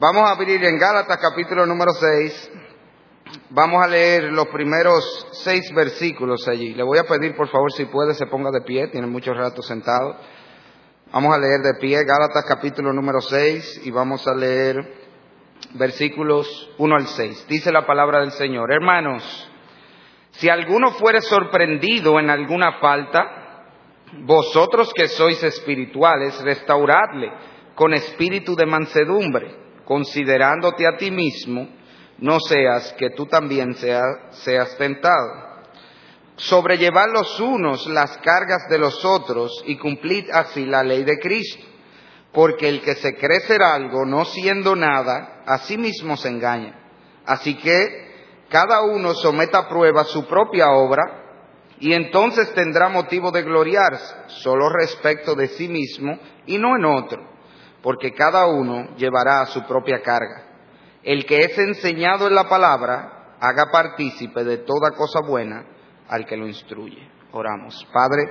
Vamos a abrir en Gálatas capítulo número 6. Vamos a leer los primeros 6 versículos allí. Le voy a pedir, por favor, si puede, se ponga de pie. Tiene mucho rato sentado. Vamos a leer de pie Gálatas capítulo número 6 y vamos a leer versículos 1 al 6. Dice la palabra del Señor: Hermanos, si alguno fuere sorprendido en alguna falta, vosotros que sois espirituales, restauradle con espíritu de mansedumbre, considerándote a ti mismo, no seas que tú también seas tentado. Sobrellevad los unos las cargas de los otros y cumplid así la ley de Cristo. Porque el que se cree ser algo, no siendo nada, a sí mismo se engaña. Así que cada uno someta a prueba su propia obra, y entonces tendrá motivo de gloriarse, solo respecto de sí mismo y no en otro, porque cada uno llevará su propia carga. El que es enseñado en la palabra, haga partícipe de toda cosa buena al que lo instruye. Oramos. Padre,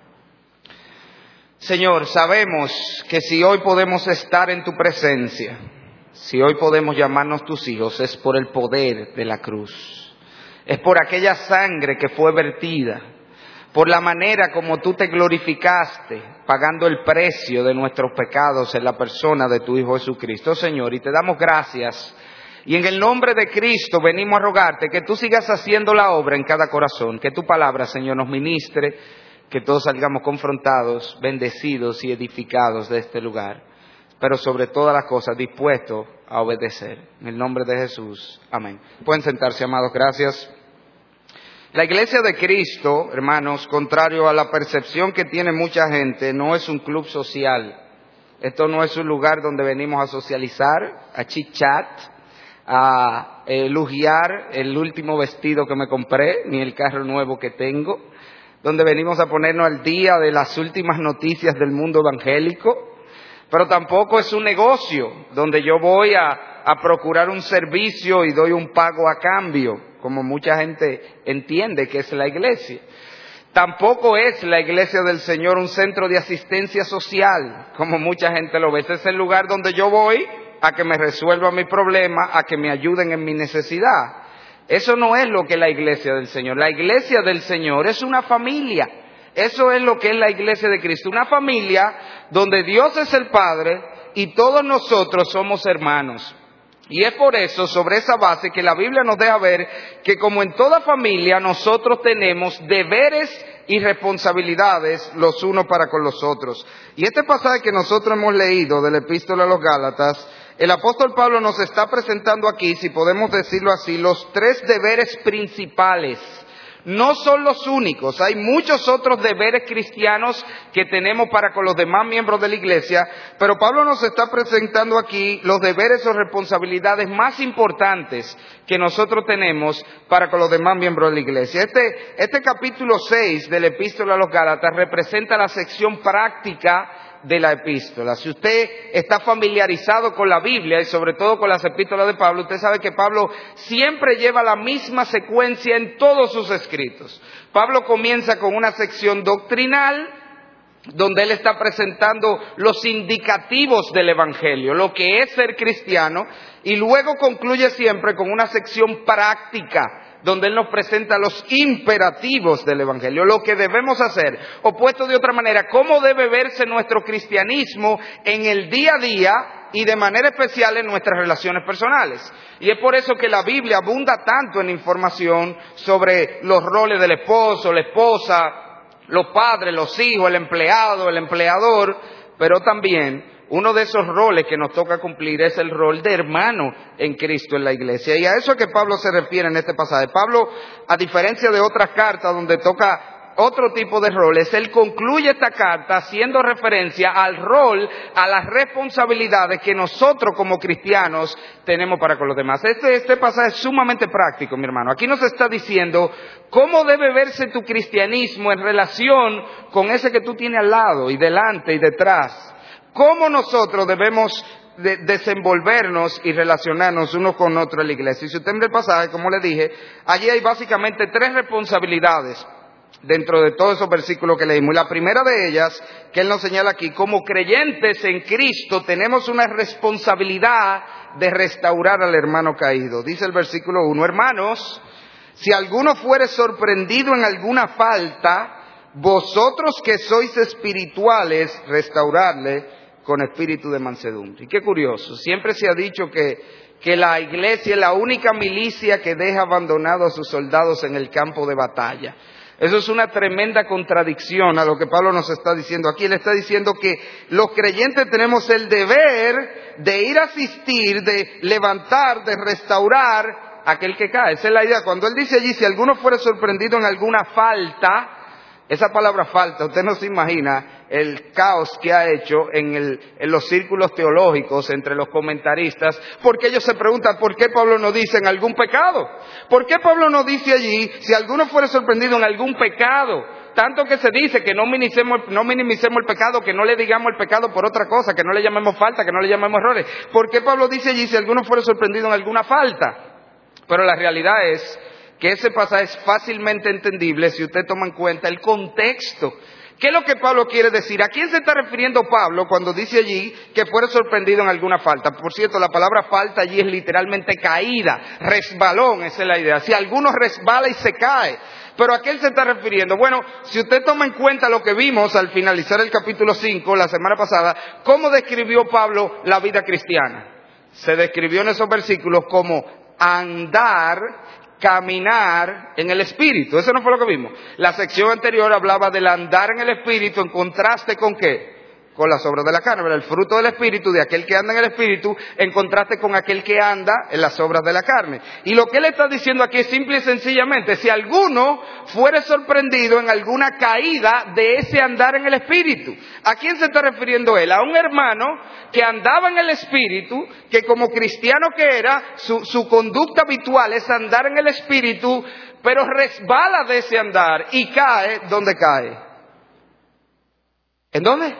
Señor, sabemos que si hoy podemos estar en tu presencia, si hoy podemos llamarnos tus hijos, es por el poder de la cruz. Es por aquella sangre que fue vertida, por la manera como tú te glorificaste, pagando el precio de nuestros pecados en la persona de tu Hijo Jesucristo, Señor. Y te damos gracias. Y en el nombre de Cristo venimos a rogarte que tú sigas haciendo la obra en cada corazón, que tu palabra, Señor, nos ministre, que todos salgamos confrontados, bendecidos y edificados de este lugar, pero sobre todas las cosas dispuestos a obedecer. En el nombre de Jesús, amén. Pueden sentarse, amados, gracias. La Iglesia de Cristo, hermanos, contrario a la percepción que tiene mucha gente, no es un club social. Esto no es un lugar donde venimos a socializar, a chit-chat, a elogiar el último vestido que me compré, ni el carro nuevo que tengo, donde venimos a ponernos al día de las últimas noticias del mundo evangélico. Pero tampoco es un negocio donde yo voy a procurar un servicio y doy un pago a cambio, como mucha gente entiende que es la iglesia. Tampoco es la iglesia del Señor un centro de asistencia social, como mucha gente lo ve. Este es el lugar donde yo voy a que me resuelvan mi problema, a que me ayuden en mi necesidad. Eso no es lo que es la iglesia del Señor. La iglesia del Señor es una familia. Eso es lo que es la iglesia de Cristo. Una familia donde Dios es el Padre y todos nosotros somos hermanos. Y es por eso, sobre esa base, que la Biblia nos deja ver que como en toda familia nosotros tenemos deberes y responsabilidades los unos para con los otros. Y este pasaje que nosotros hemos leído de la Epístola a los Gálatas, el apóstol Pablo nos está presentando aquí, si podemos decirlo así, los 3 deberes principales. No son los únicos, hay muchos otros deberes cristianos que tenemos para con los demás miembros de la iglesia, pero Pablo nos está presentando aquí los deberes o responsabilidades más importantes que nosotros tenemos para con los demás miembros de la iglesia. Este capítulo 6 de la Epístola a los Gálatas representa la sección práctica de la epístola. Si usted está familiarizado con la Biblia y sobre todo con las epístolas de Pablo, usted sabe que Pablo siempre lleva la misma secuencia en todos sus escritos. Pablo comienza con una sección doctrinal, donde él está presentando los indicativos del evangelio, lo que es ser cristiano, y luego concluye siempre con una sección práctica, donde él nos presenta los imperativos del evangelio, lo que debemos hacer, o puesto de otra manera, cómo debe verse nuestro cristianismo en el día a día y de manera especial en nuestras relaciones personales. Y es por eso que la Biblia abunda tanto en información sobre los roles del esposo, la esposa, los padres, los hijos, el empleado, el empleador, pero también uno de esos roles que nos toca cumplir es el rol de hermano en Cristo en la iglesia. Y a eso es que Pablo se refiere en este pasaje. Pablo, a diferencia de otras cartas donde toca otro tipo de roles, él concluye esta carta haciendo referencia al rol, a las responsabilidades que nosotros como cristianos tenemos para con los demás. Este pasaje es sumamente práctico, mi hermano. Aquí nos está diciendo cómo debe verse tu cristianismo en relación con ese que tú tienes al lado y delante y detrás. Cómo nosotros debemos desenvolvernos y relacionarnos unos con otros en la iglesia. Y si usted mira el pasaje, como le dije, allí hay básicamente 3 responsabilidades dentro de todos esos versículos que leímos. Y la primera de ellas, que él nos señala aquí, como creyentes en Cristo tenemos una responsabilidad de restaurar al hermano caído. Dice el versículo 1, hermanos, si alguno fuere sorprendido en alguna falta, vosotros que sois espirituales, restaurarle con espíritu de mansedumbre. Y qué curioso, siempre se ha dicho que la iglesia es la única milicia que deja abandonados a sus soldados en el campo de batalla. Eso es una tremenda contradicción a lo que Pablo nos está diciendo aquí. Él está diciendo que los creyentes tenemos el deber de ir a asistir, de levantar, de restaurar a aquel que cae. Esa es la idea. Cuando él dice allí, si alguno fuera sorprendido en alguna falta, esa palabra falta, usted no se imagina el caos que ha hecho en los círculos teológicos entre los comentaristas, porque ellos se preguntan ¿por qué Pablo no dice en algún pecado? ¿Por qué Pablo no dice allí si alguno fuera sorprendido en algún pecado? Tanto que se dice que no minimicemos el pecado, que no le digamos el pecado por otra cosa, que no le llamemos falta, que no le llamemos errores. ¿Por qué Pablo dice allí si alguno fuera sorprendido en alguna falta? Pero la realidad es que ese pasaje es fácilmente entendible si usted toma en cuenta el contexto. ¿Qué es lo que Pablo quiere decir? ¿A quién se está refiriendo Pablo cuando dice allí que fuera sorprendido en alguna falta? Por cierto, la palabra falta allí es literalmente caída, resbalón, esa es la idea. Si alguno resbala y se cae. ¿Pero a qué él se está refiriendo? Bueno, si usted toma en cuenta lo que vimos al finalizar el capítulo 5, la semana pasada, ¿cómo describió Pablo la vida cristiana? Se describió en esos versículos como andar, caminar en el Espíritu. Eso no fue lo que vimos. La sección anterior hablaba del andar en el Espíritu en contraste con ¿qué? Con las obras de la carne, ¿verdad? El fruto del Espíritu de aquel que anda en el Espíritu en contraste con aquel que anda en las obras de la carne. Y lo que él está diciendo aquí es simple y sencillamente, si alguno fuere sorprendido en alguna caída de ese andar en el Espíritu. ¿A quién se está refiriendo él? A un hermano que andaba en el Espíritu, que como cristiano que era, su conducta habitual es andar en el Espíritu, pero resbala de ese andar y cae. ¿Dónde cae? ¿En dónde?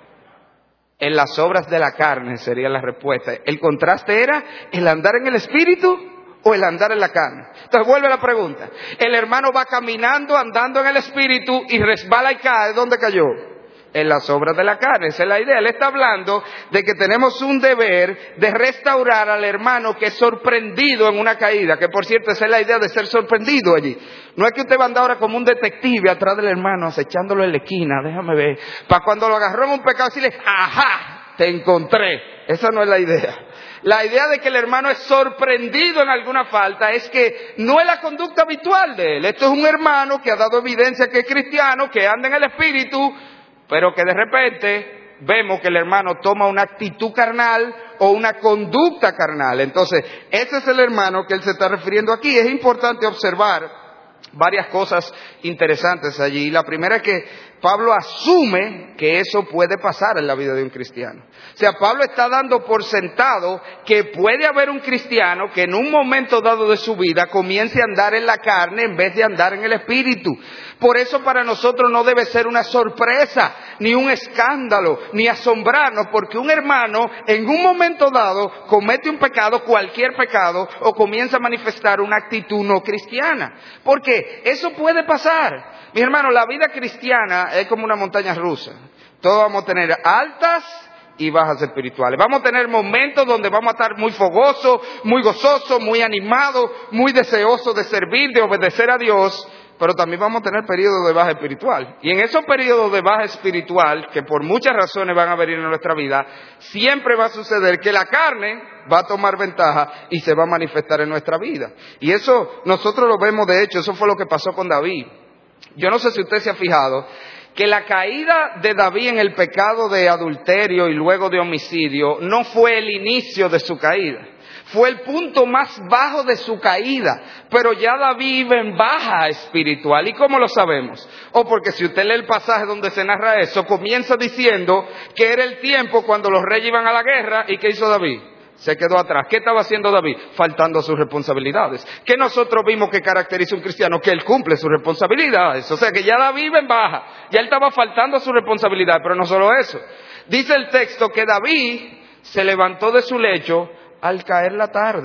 En las obras de la carne sería la respuesta. El contraste era el andar en el Espíritu o el andar en la carne. Entonces vuelve la pregunta. El hermano va caminando, andando en el Espíritu y resbala y cae. ¿Dónde cayó? En las obras de la carne. Esa es la idea. Él está hablando de que tenemos un deber de restaurar al hermano que es sorprendido en una caída. Que por cierto, esa es la idea de ser sorprendido allí. No es que usted va a andar ahora como un detective atrás del hermano, acechándolo en la esquina, déjame ver, para cuando lo agarró en un pecado decirle, ¡ajá! Te encontré. Esa no es la idea. La idea de que el hermano es sorprendido en alguna falta es que no es la conducta habitual de él. Esto es un hermano que ha dado evidencia que es cristiano, que anda en el Espíritu, pero que de repente vemos que el hermano toma una actitud carnal o una conducta carnal. Entonces, ese es el hermano que él se está refiriendo aquí. Es importante observar varias cosas interesantes allí. La primera es que Pablo asume que eso puede pasar en la vida de un cristiano. O sea, Pablo está dando por sentado que puede haber un cristiano que en un momento dado de su vida comience a andar en la carne en vez de andar en el Espíritu. Por eso para nosotros no debe ser una sorpresa, ni un escándalo, ni asombrarnos, porque un hermano en un momento dado comete un pecado, cualquier pecado, o comienza a manifestar una actitud no cristiana. Porque eso puede pasar. Mi hermano, la vida cristiana es como una montaña rusa. Todos vamos a tener altas y bajas espirituales. Vamos a tener momentos donde vamos a estar muy fogosos, muy gozosos, muy animados, muy deseosos de servir, de obedecer a Dios. Pero también vamos a tener periodos de baja espiritual. Y en esos periodos de baja espiritual, que por muchas razones van a venir en nuestra vida, siempre va a suceder que la carne va a tomar ventaja y se va a manifestar en nuestra vida. Y eso nosotros lo vemos, de hecho, eso fue lo que pasó con David. Yo no sé si usted se ha fijado que la caída de David en el pecado de adulterio y luego de homicidio no fue el inicio de su caída. Fue el punto más bajo de su caída, pero ya David iba en baja espiritual. ¿Y cómo lo sabemos? Porque si usted lee el pasaje donde se narra eso, comienza diciendo que era el tiempo cuando los reyes iban a la guerra. ¿Y qué hizo David? Se quedó atrás. ¿Qué estaba haciendo David? Faltando a sus responsabilidades. ¿Qué nosotros vimos que caracteriza a un cristiano? Que él cumple sus responsabilidades. O sea que ya David iba en baja. Ya él estaba faltando a su responsabilidad. Pero no solo eso. Dice el texto que David se levantó de su lecho al caer la tarde.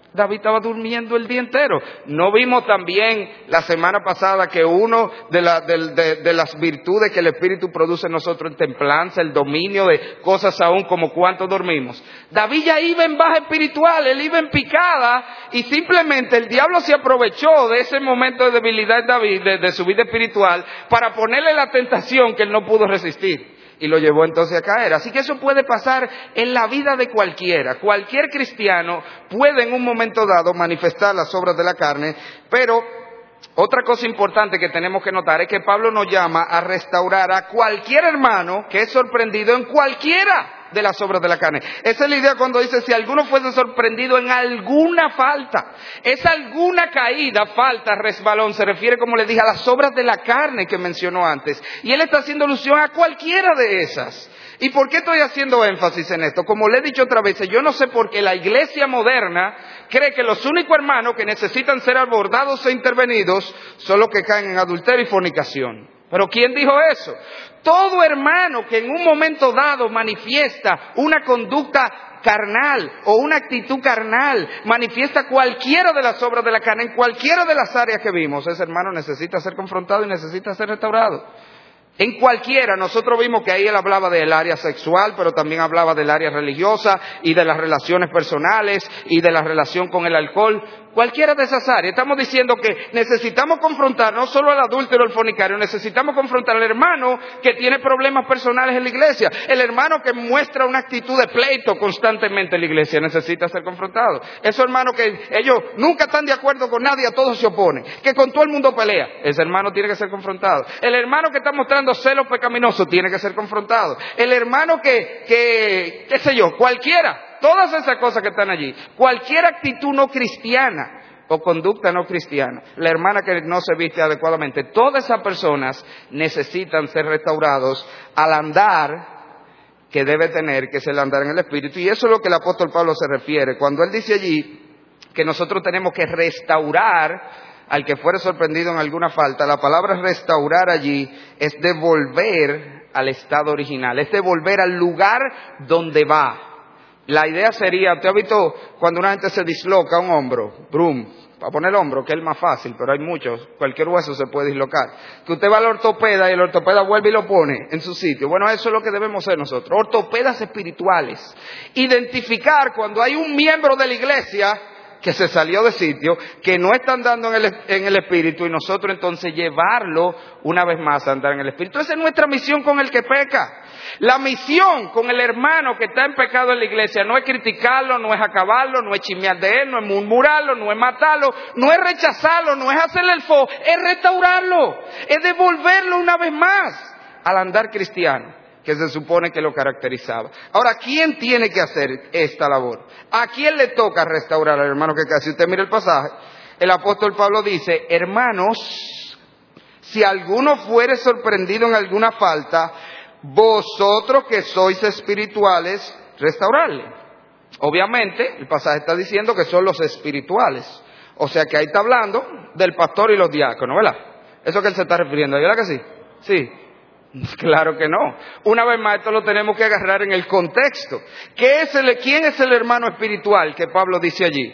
David estaba durmiendo el día entero. ¿No vimos también la semana pasada que uno de las virtudes que el Espíritu produce en nosotros es templanza, el dominio de cosas aún como cuánto dormimos? David ya iba en baja espiritual, él iba en picada y simplemente el diablo se aprovechó de ese momento de debilidad de David, de su vida espiritual, para ponerle la tentación que él no pudo resistir. Y lo llevó entonces a caer. Así que eso puede pasar en la vida de cualquiera. Cualquier cristiano puede en un momento dado manifestar las obras de la carne. Pero otra cosa importante que tenemos que notar es que Pablo nos llama a restaurar a cualquier hermano que es sorprendido en cualquiera de las obras de la carne. Esa es la idea cuando dice, si alguno fuese sorprendido en alguna falta. Esa alguna caída, falta, resbalón, se refiere, como le dije, a las obras de la carne que mencionó antes. Y él está haciendo alusión a cualquiera de esas. ¿Y por qué estoy haciendo énfasis en esto? Como le he dicho otra vez, yo no sé por qué la iglesia moderna cree que los únicos hermanos que necesitan ser abordados e intervenidos son los que caen en adulterio y fornicación. ¿Pero quién dijo eso? Todo hermano que en un momento dado manifiesta una conducta carnal o una actitud carnal, manifiesta cualquiera de las obras de la carne, en cualquiera de las áreas que vimos, ese hermano necesita ser confrontado y necesita ser restaurado. En cualquiera, nosotros vimos que ahí él hablaba del área sexual, pero también hablaba del área religiosa y de las relaciones personales y de la relación con el alcohol. Cualquiera de esas áreas. Estamos diciendo que necesitamos confrontar no solo al adúltero o al fornicario, necesitamos confrontar al hermano que tiene problemas personales en la iglesia. El hermano que muestra una actitud de pleito constantemente en la iglesia necesita ser confrontado. Esos hermanos que ellos nunca están de acuerdo con nadie, a todos se oponen, que con todo el mundo pelea. Ese hermano tiene que ser confrontado. El hermano que está mostrando celos pecaminosos tiene que ser confrontado. El hermano qué sé yo, cualquiera. Todas esas cosas que están allí, cualquier actitud no cristiana o conducta no cristiana, la hermana que no se viste adecuadamente, todas esas personas necesitan ser restaurados al andar que debe tener, que es el andar en el Espíritu. Y eso es lo que el apóstol Pablo se refiere cuando él dice allí que nosotros tenemos que restaurar al que fuere sorprendido en alguna falta. La palabra restaurar allí es devolver al estado original, es devolver al lugar donde va. La idea sería, usted ha visto cuando una gente se disloca un hombro, para poner el hombro, que es el más fácil, pero hay muchos, cualquier hueso se puede dislocar. Que usted va al ortopeda y el ortopeda vuelve y lo pone en su sitio. Bueno, eso es lo que debemos ser nosotros, ortopedas espirituales. Identificar cuando hay un miembro de la iglesia que se salió de sitio, que no está andando en el Espíritu, y nosotros entonces llevarlo una vez más a andar en el Espíritu. Esa es nuestra misión con el que peca. La misión con el hermano que está en pecado en la iglesia no es criticarlo, no es acabarlo, no es chismear de él, no es murmurarlo, no es matarlo, no es rechazarlo, no es hacerle el fo, es restaurarlo, es devolverlo una vez más al andar cristiano que se supone que lo caracterizaba. Ahora, ¿quién tiene que hacer esta labor? ¿A quién le toca restaurar al hermano que cae? Si usted mira el pasaje, el apóstol Pablo dice, hermanos, si alguno fuere sorprendido en alguna falta, vosotros que sois espirituales, restaurarle. Obviamente, el pasaje está diciendo que son los espirituales. O sea que ahí está hablando del pastor y los diáconos, ¿verdad? Eso que él se está refiriendo, ¿verdad que sí? Sí. Claro que no. Una vez más, esto lo tenemos que agarrar en el contexto. ¿Quién es el hermano espiritual que Pablo dice allí?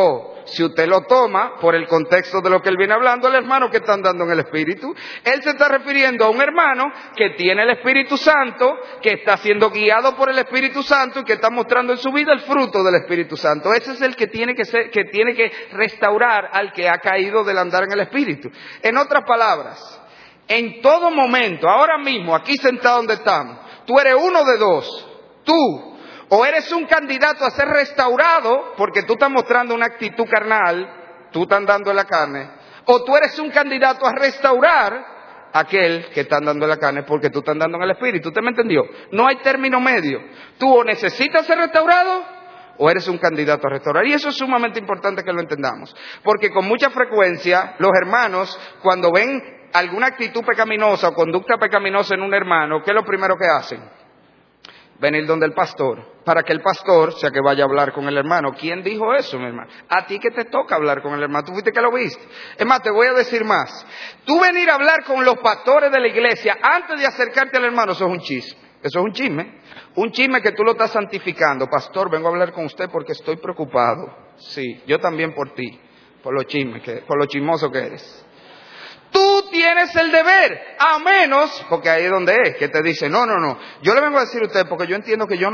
Si usted lo toma por el contexto de lo que él viene hablando, el hermano que está andando en el Espíritu, él se está refiriendo a un hermano que tiene el Espíritu Santo, que está siendo guiado por el Espíritu Santo y que está mostrando en su vida el fruto del Espíritu Santo. Ese es el que tiene que restaurar al que ha caído del andar en el Espíritu. En otras palabras, en todo momento, ahora mismo, aquí sentado donde estamos, tú eres uno de dos. Tú, o eres un candidato a ser restaurado porque tú estás mostrando una actitud carnal, tú estás andando en la carne, o tú eres un candidato a restaurar a aquel que está andando en la carne porque tú estás andando en el Espíritu. ¿Usted me entendió? No hay término medio. Tú o necesitas ser restaurado o eres un candidato a restaurar. Y eso es sumamente importante que lo entendamos, porque con mucha frecuencia los hermanos, cuando ven alguna actitud pecaminosa o conducta pecaminosa en un hermano, ¿qué es lo primero que hacen? Venir donde el pastor, para que el pastor sea que vaya a hablar con el hermano. ¿Quién dijo eso, mi hermano? A ti que te toca hablar con el hermano, tú fuiste que lo viste. Es más, te voy a decir más. Tú venir a hablar con los pastores de la iglesia antes de acercarte al hermano, eso es un chisme. Eso es un chisme. Un chisme que tú lo estás santificando. Pastor, vengo a hablar con usted porque estoy preocupado. Sí, yo también por ti, por los chismes, por lo chismoso que eres. Tú tienes el deber, a menos, porque ahí es donde es, que te dice, no, yo le vengo a decir a usted porque yo entiendo que yo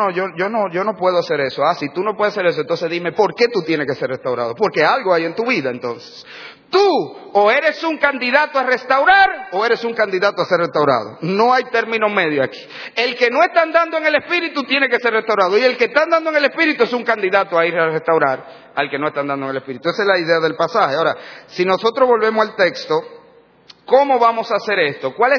no puedo hacer eso. Ah, si tú no puedes hacer eso, entonces dime, ¿por qué tú tienes que ser restaurado? Porque algo hay en tu vida, entonces. Tú, o eres un candidato a restaurar, o eres un candidato a ser restaurado. No hay término medio aquí. El que no está andando en el Espíritu tiene que ser restaurado, y el que está andando en el Espíritu es un candidato a ir a restaurar al que no está andando en el Espíritu. Esa es la idea del pasaje. Ahora, si nosotros volvemos al texto, ¿cómo vamos a hacer esto? ¿Cuál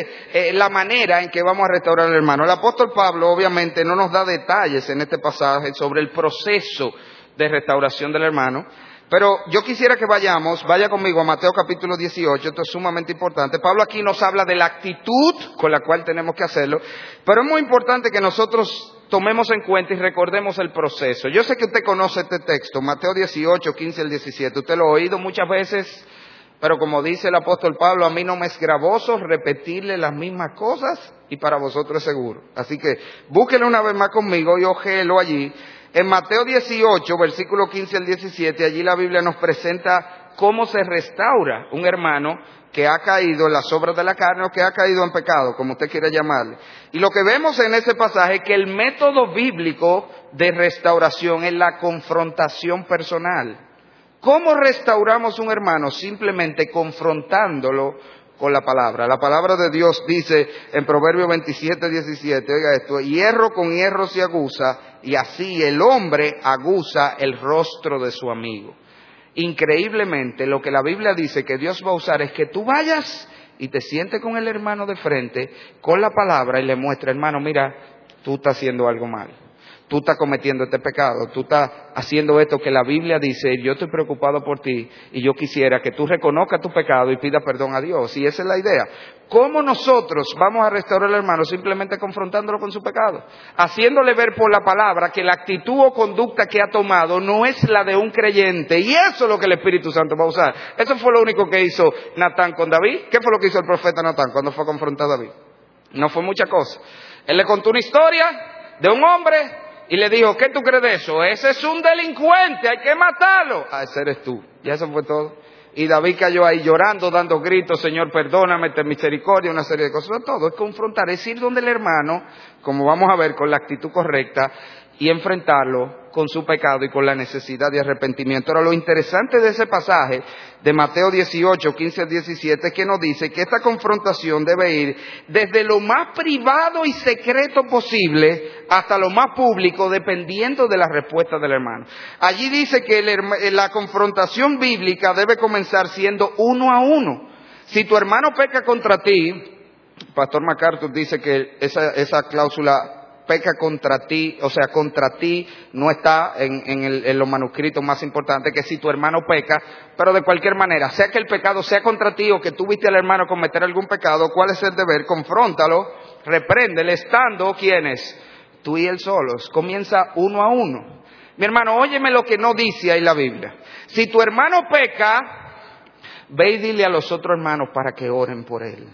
es la manera en que vamos a restaurar al hermano? El apóstol Pablo obviamente no nos da detalles en este pasaje sobre el proceso de restauración del hermano, pero yo quisiera que vaya conmigo a Mateo capítulo 18, esto es sumamente importante. Pablo aquí nos habla de la actitud con la cual tenemos que hacerlo, pero es muy importante que nosotros tomemos en cuenta y recordemos el proceso. Yo sé que usted conoce este texto, Mateo 18, 15 al 17, usted lo ha oído muchas veces. Pero como dice el apóstol Pablo, a mí no me es gravoso repetirle las mismas cosas y para vosotros es seguro. Así que búsquenlo una vez más conmigo y ojéelo allí. En Mateo 18, versículo 15 al 17, allí la Biblia nos presenta cómo se restaura un hermano que ha caído en las obras de la carne o que ha caído en pecado, como usted quiera llamarle. Y lo que vemos en ese pasaje es que el método bíblico de restauración es la confrontación personal. ¿Cómo restauramos un hermano? Simplemente confrontándolo con la palabra. La palabra de Dios dice en Proverbios 27, 17, oiga esto, hierro con hierro se aguza y así el hombre aguza el rostro de su amigo. Increíblemente, lo que la Biblia dice que Dios va a usar es que tú vayas y te sientes con el hermano de frente, con la palabra y le muestres, hermano, mira, tú estás haciendo algo mal. Tú estás cometiendo este pecado, tú estás haciendo esto que la Biblia dice, yo estoy preocupado por ti y yo quisiera que tú reconozcas tu pecado y pidas perdón a Dios. Y esa es la idea. ¿Cómo nosotros vamos a restaurar al hermano? Simplemente confrontándolo con su pecado, haciéndole ver por la palabra que la actitud o conducta que ha tomado no es la de un creyente, y eso es lo que el Espíritu Santo va a usar. Eso fue lo único que hizo Natán con David. ¿Qué fue lo que hizo el profeta Natán cuando fue a confrontar a David? No fue mucha cosa. Él le contó una historia de un hombre y le dijo, ¿qué tú crees de eso? Ese es un delincuente, hay que matarlo. Ah, ese eres tú. Y eso fue todo. Y David cayó ahí llorando, dando gritos, Señor, perdóname, ten misericordia, una serie de cosas. Todo es confrontar, es ir donde el hermano, como vamos a ver, con la actitud correcta y enfrentarlo con su pecado y con la necesidad de arrepentimiento. Ahora, lo interesante de ese pasaje de Mateo 18, 15 al 17 es que nos dice que esta confrontación debe ir desde lo más privado y secreto posible hasta lo más público, dependiendo de la respuesta del hermano. Allí dice que la confrontación bíblica debe comenzar siendo uno a uno. Si tu hermano peca contra ti, Pastor MacArthur dice que esa cláusula peca contra ti, o sea, contra ti no está en los manuscritos más importantes, que si tu hermano peca, pero de cualquier manera, sea que el pecado sea contra ti o que tú viste al hermano cometer algún pecado, ¿cuál es el deber? Confróntalo, repréndele, estando, ¿quiénes? Tú y él solos. Comienza uno a uno. Mi hermano, óyeme lo que no dice ahí la Biblia. Si tu hermano peca, ve y dile a los otros hermanos para que oren por él.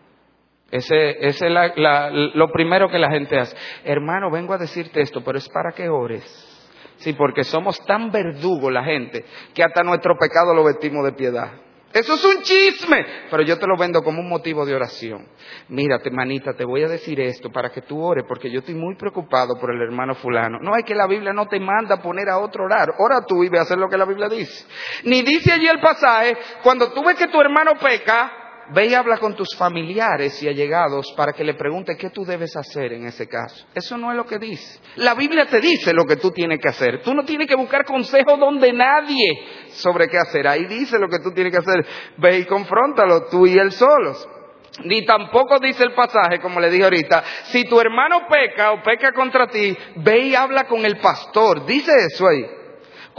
Ese es lo primero que la gente hace. Hermano, vengo a decirte esto, pero es para que ores. Sí, porque somos tan verdugos la gente que hasta nuestro pecado lo vestimos de piedad. Eso es un chisme, pero yo te lo vendo como un motivo de oración. Mírate, manita, te voy a decir esto para que tú ores, porque yo estoy muy preocupado por el hermano fulano. No, es que la Biblia no te manda a poner a otro orar. Ora tú y ve a hacer lo que la Biblia dice. Ni dice allí el pasaje, cuando tú ves que tu hermano peca, ve y habla con tus familiares y allegados para que le pregunte qué tú debes hacer en ese caso. Eso no es lo que dice. La Biblia te dice lo que tú tienes que hacer. Tú no tienes que buscar consejo donde nadie sobre qué hacer. Ahí dice lo que tú tienes que hacer. Ve y confróntalo tú y él solos. Ni tampoco dice el pasaje, como le dije ahorita, si tu hermano peca o peca contra ti, ve y habla con el pastor. Dice eso ahí.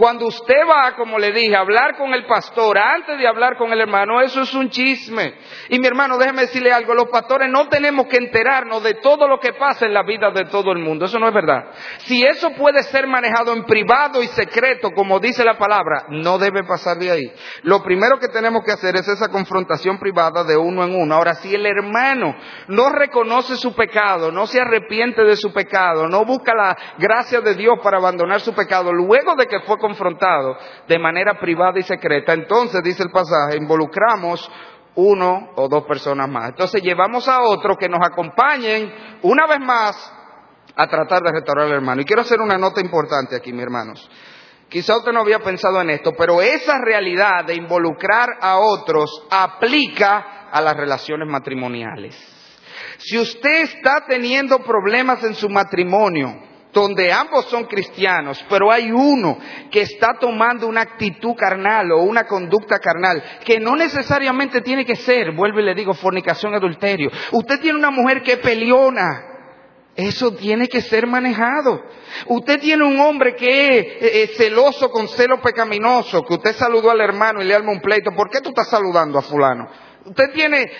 Cuando usted va, como le dije, a hablar con el pastor antes de hablar con el hermano, eso es un chisme. Y mi hermano, déjeme decirle algo, los pastores no tenemos que enterarnos de todo lo que pasa en la vida de todo el mundo. Eso no es verdad. Si eso puede ser manejado en privado y secreto, como dice la palabra, no debe pasar de ahí. Lo primero que tenemos que hacer es esa confrontación privada de uno en uno. Ahora, si el hermano no reconoce su pecado, no se arrepiente de su pecado, no busca la gracia de Dios para abandonar su pecado, luego de que fue confrontado de manera privada y secreta, entonces, dice el pasaje, involucramos uno o dos personas más. Entonces llevamos a otros que nos acompañen una vez más a tratar de restaurar al hermano. Y quiero hacer una nota importante aquí, mis hermanos. Quizá usted no había pensado en esto, pero esa realidad de involucrar a otros aplica a las relaciones matrimoniales. Si usted está teniendo problemas en su matrimonio, donde ambos son cristianos, pero hay uno que está tomando una actitud carnal o una conducta carnal, que no necesariamente tiene que ser, vuelvo y le digo, fornicación, adulterio. Usted tiene una mujer que es peleona, eso tiene que ser manejado. Usted tiene un hombre que es celoso con celo pecaminoso, que usted saludó al hermano y le arma un pleito. ¿Por qué tú estás saludando a fulano? Usted tiene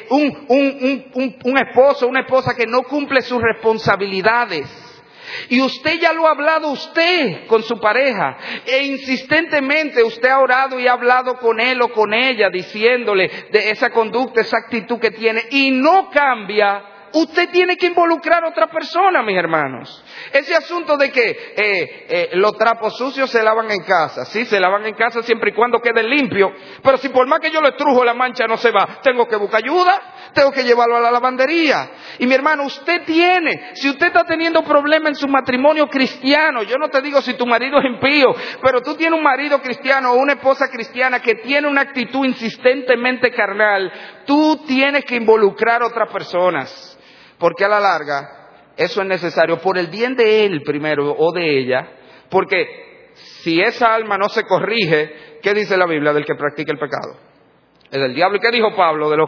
un esposo, una esposa que no cumple sus responsabilidades. Y usted ya lo ha hablado usted con su pareja. E insistentemente usted ha orado y ha hablado con él o con ella, diciéndole de esa conducta, esa actitud que tiene. Y no cambia. Usted tiene que involucrar a otra persona, mis hermanos. Ese asunto de que los trapos sucios se lavan en casa. Sí, se lavan en casa siempre y cuando queden limpios. Pero si por más que yo lo estrujo, la mancha no se va, tengo que buscar ayuda, tengo que llevarlo a la lavandería. Y mi hermano, usted tiene, si usted está teniendo problemas en su matrimonio cristiano, yo no te digo si tu marido es impío, pero tú tienes un marido cristiano o una esposa cristiana que tiene una actitud insistentemente carnal, tú tienes que involucrar a otras personas. Porque a la larga, eso es necesario por el bien de él primero o de ella. Porque si esa alma no se corrige, ¿qué dice la Biblia del que practica el pecado? Es del diablo. ¿Y qué dijo Pablo de los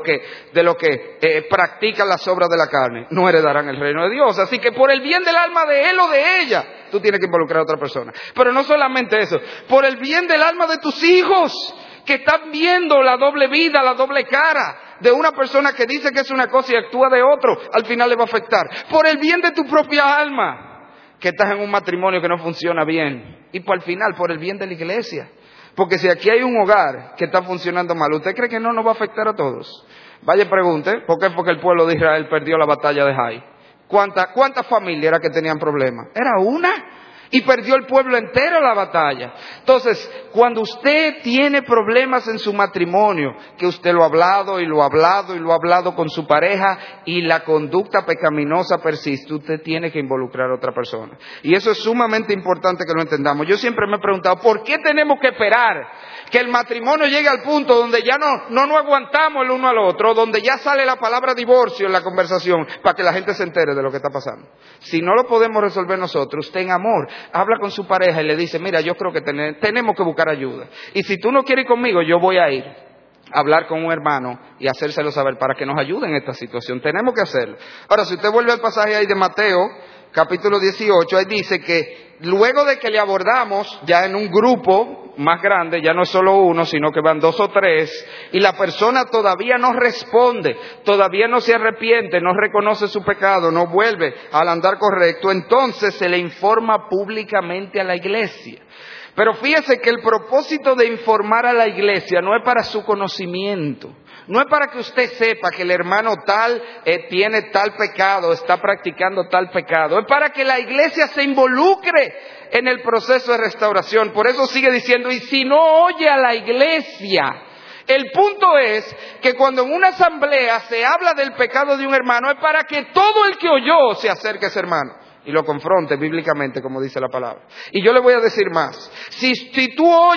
que practican las obras de la carne? No heredarán el reino de Dios. Así que por el bien del alma de él o de ella, tú tienes que involucrar a otra persona. Pero no solamente eso, por el bien del alma de tus hijos, que están viendo la doble vida, la doble cara de una persona que dice que es una cosa y actúa de otro, al final le va a afectar. Por el bien de tu propia alma, que estás en un matrimonio que no funciona bien. Y al final, por el bien de la iglesia. Porque si aquí hay un hogar que está funcionando mal, ¿usted cree que no nos va a afectar a todos? Vaya y pregunte, ¿por qué? Porque el pueblo de Israel perdió la batalla de Jai. ¿Cuántas familias era que tenían problemas? ¿Era una? Y perdió el pueblo entero la batalla. Entonces, cuando usted tiene problemas en su matrimonio, que usted lo ha hablado y lo ha hablado y lo ha hablado con su pareja y la conducta pecaminosa persiste, usted tiene que involucrar a otra persona. Y eso es sumamente importante que lo entendamos. Yo siempre me he preguntado, ¿por qué tenemos que esperar que el matrimonio llegue al punto donde ya no nos aguantamos el uno al otro, donde ya sale la palabra divorcio en la conversación, para que la gente se entere de lo que está pasando? Si no lo podemos resolver nosotros, usted en amor habla con su pareja y le dice, mira, yo creo que tenemos que buscar ayuda. Y si tú no quieres ir conmigo, yo voy a ir a hablar con un hermano y hacérselo saber para que nos ayude en esta situación. Tenemos que hacerlo. Ahora, si usted vuelve al pasaje ahí de Mateo, capítulo 18, ahí dice que luego de que le abordamos ya en un grupo más grande, ya no es solo uno, sino que van 2 o 3, y la persona todavía no responde, todavía no se arrepiente, no reconoce su pecado, no vuelve al andar correcto, entonces se le informa públicamente a la iglesia. Pero fíjese que el propósito de informar a la iglesia no es para su conocimiento. No es para que usted sepa que el hermano tal tiene tal pecado, está practicando tal pecado. Es para que la iglesia se involucre en el proceso de restauración. Por eso sigue diciendo, y si no oye a la iglesia. El punto es que cuando en una asamblea se habla del pecado de un hermano, es para que todo el que oyó se acerque a ese hermano y lo confronte bíblicamente, como dice la palabra. Y yo le voy a decir más. Si tú oyes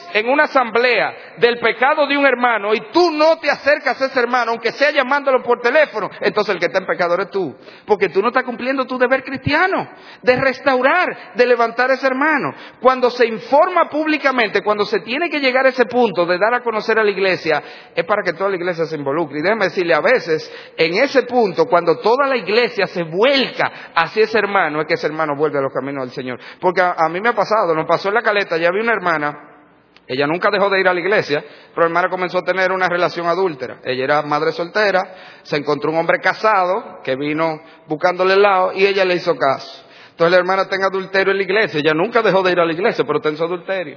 en una asamblea del pecado de un hermano y tú no te acercas a ese hermano, aunque sea llamándolo por teléfono, entonces el que está en pecado eres tú. Porque tú no estás cumpliendo tu deber cristiano de restaurar, de levantar a ese hermano. Cuando se informa públicamente, cuando se tiene que llegar a ese punto de dar a conocer a la iglesia, es para que toda la iglesia se involucre. Y déjeme decirle, a veces, en ese punto, cuando toda la iglesia se vuelca hacia ese hermano, es que ese hermano vuelve a los caminos del Señor. Porque a mí me ha pasado, nos pasó en la Caleta, ya vi una hermana, ella nunca dejó de ir a la iglesia, pero la hermana comenzó a tener una relación adúltera. Ella era madre soltera, se encontró un hombre casado que vino buscándole el lado y ella le hizo caso. Entonces la hermana está en adulterio en la iglesia, ella nunca dejó de ir a la iglesia, pero está en su adulterio.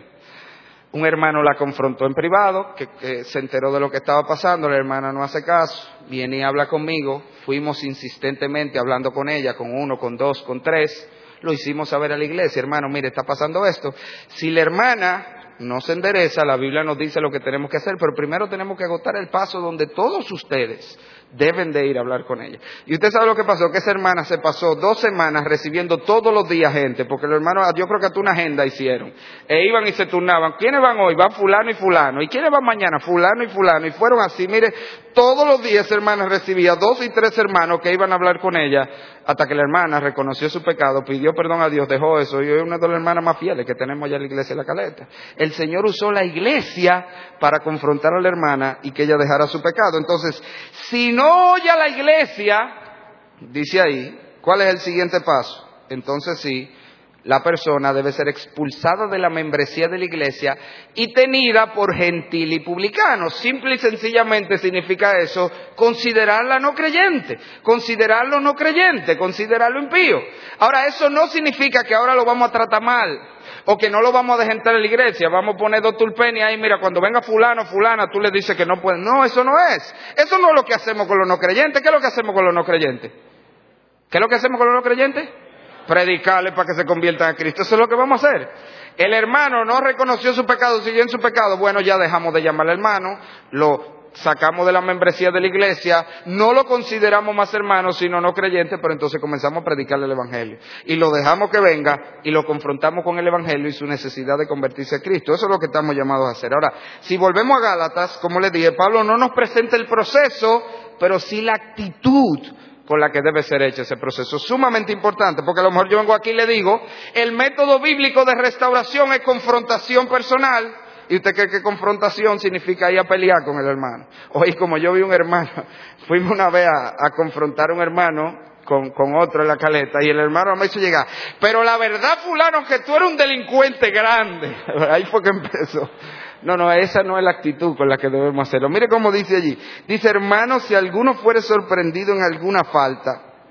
Un hermano la confrontó en privado, que se enteró de lo que estaba pasando, la hermana no hace caso, viene y habla conmigo, fuimos insistentemente hablando con ella, con uno, con dos, con tres, lo hicimos saber a la iglesia, hermano, mire, está pasando esto. Si la hermana no se endereza, la Biblia nos dice lo que tenemos que hacer, pero primero tenemos que agotar el paso donde todos ustedes deben de ir a hablar con ella. Y usted sabe lo que pasó, que esa hermana se pasó 2 semanas recibiendo todos los días gente, porque los hermanos, yo creo que hasta una agenda hicieron, e iban y se turnaban, ¿quiénes van hoy? Van fulano y fulano, ¿y quiénes van mañana? Fulano y fulano, y fueron así, mire, todos los días esa hermana recibía 2 y 3 hermanos que iban a hablar con ella, hasta que la hermana reconoció su pecado, pidió perdón a Dios, dejó eso, y hoy es una de las hermanas más fieles que tenemos allá en la iglesia de la Caleta. El Señor usó la iglesia para confrontar a la hermana y que ella dejara su pecado. Entonces, si no oye a la iglesia, dice ahí, ¿cuál es el siguiente paso? Entonces sí, la persona debe ser expulsada de la membresía de la iglesia y tenida por gentil y publicano. Simple y sencillamente significa eso, considerarla no creyente, considerarlo no creyente, considerarlo impío. Ahora, eso no significa que ahora lo vamos a tratar mal, o que no lo vamos a dejar entrar en la iglesia, vamos a poner 2 tulpenias ahí, mira, cuando venga fulano, fulana, tú le dices que no pueden. No, eso no es. Eso no es lo que hacemos con los no creyentes. ¿Qué es lo que hacemos con los no creyentes? ¿Qué es lo que hacemos con los no creyentes? Predicarles para que se conviertan a Cristo. Eso es lo que vamos a hacer. El hermano no reconoció su pecado, siguió en su pecado. Bueno, ya dejamos de llamarle hermano, lo sacamos de la membresía de la iglesia, no lo consideramos más hermano, sino no creyente, pero entonces comenzamos a predicarle el evangelio. Y lo dejamos que venga y lo confrontamos con el evangelio y su necesidad de convertirse a Cristo. Eso es lo que estamos llamados a hacer. Ahora, si volvemos a Gálatas, como les dije, Pablo no nos presenta el proceso, pero sí la actitud con la que debe ser hecho ese proceso. Sumamente importante, porque a lo mejor yo vengo aquí y le digo, el método bíblico de restauración es confrontación personal, y usted cree que confrontación significa ir a pelear con el hermano. Oye, como yo vi un hermano, fuimos una vez a confrontar a un hermano con otro en la Caleta, y el hermano me hizo llegar, pero la verdad, fulano, que tú eres un delincuente grande. Ahí fue que empezó. No, esa no es la actitud con la que debemos hacerlo. Mire cómo dice allí. Dice, hermanos, si alguno fuere sorprendido en alguna falta,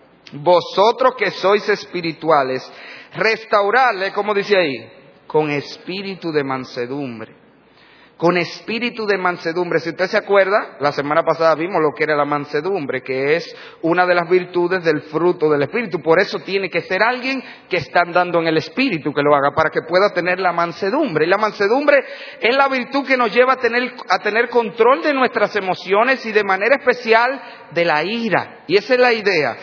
vosotros que sois espirituales, restauradle, como dice ahí, con espíritu de mansedumbre. Con espíritu de mansedumbre. Si usted se acuerda, la semana pasada vimos lo que era la mansedumbre, que es una de las virtudes del fruto del espíritu. Por eso tiene que ser alguien que está andando en el espíritu que lo haga, para que pueda tener la mansedumbre. Y la mansedumbre es la virtud que nos lleva a tener control de nuestras emociones y de manera especial de la ira. Y esa es la idea.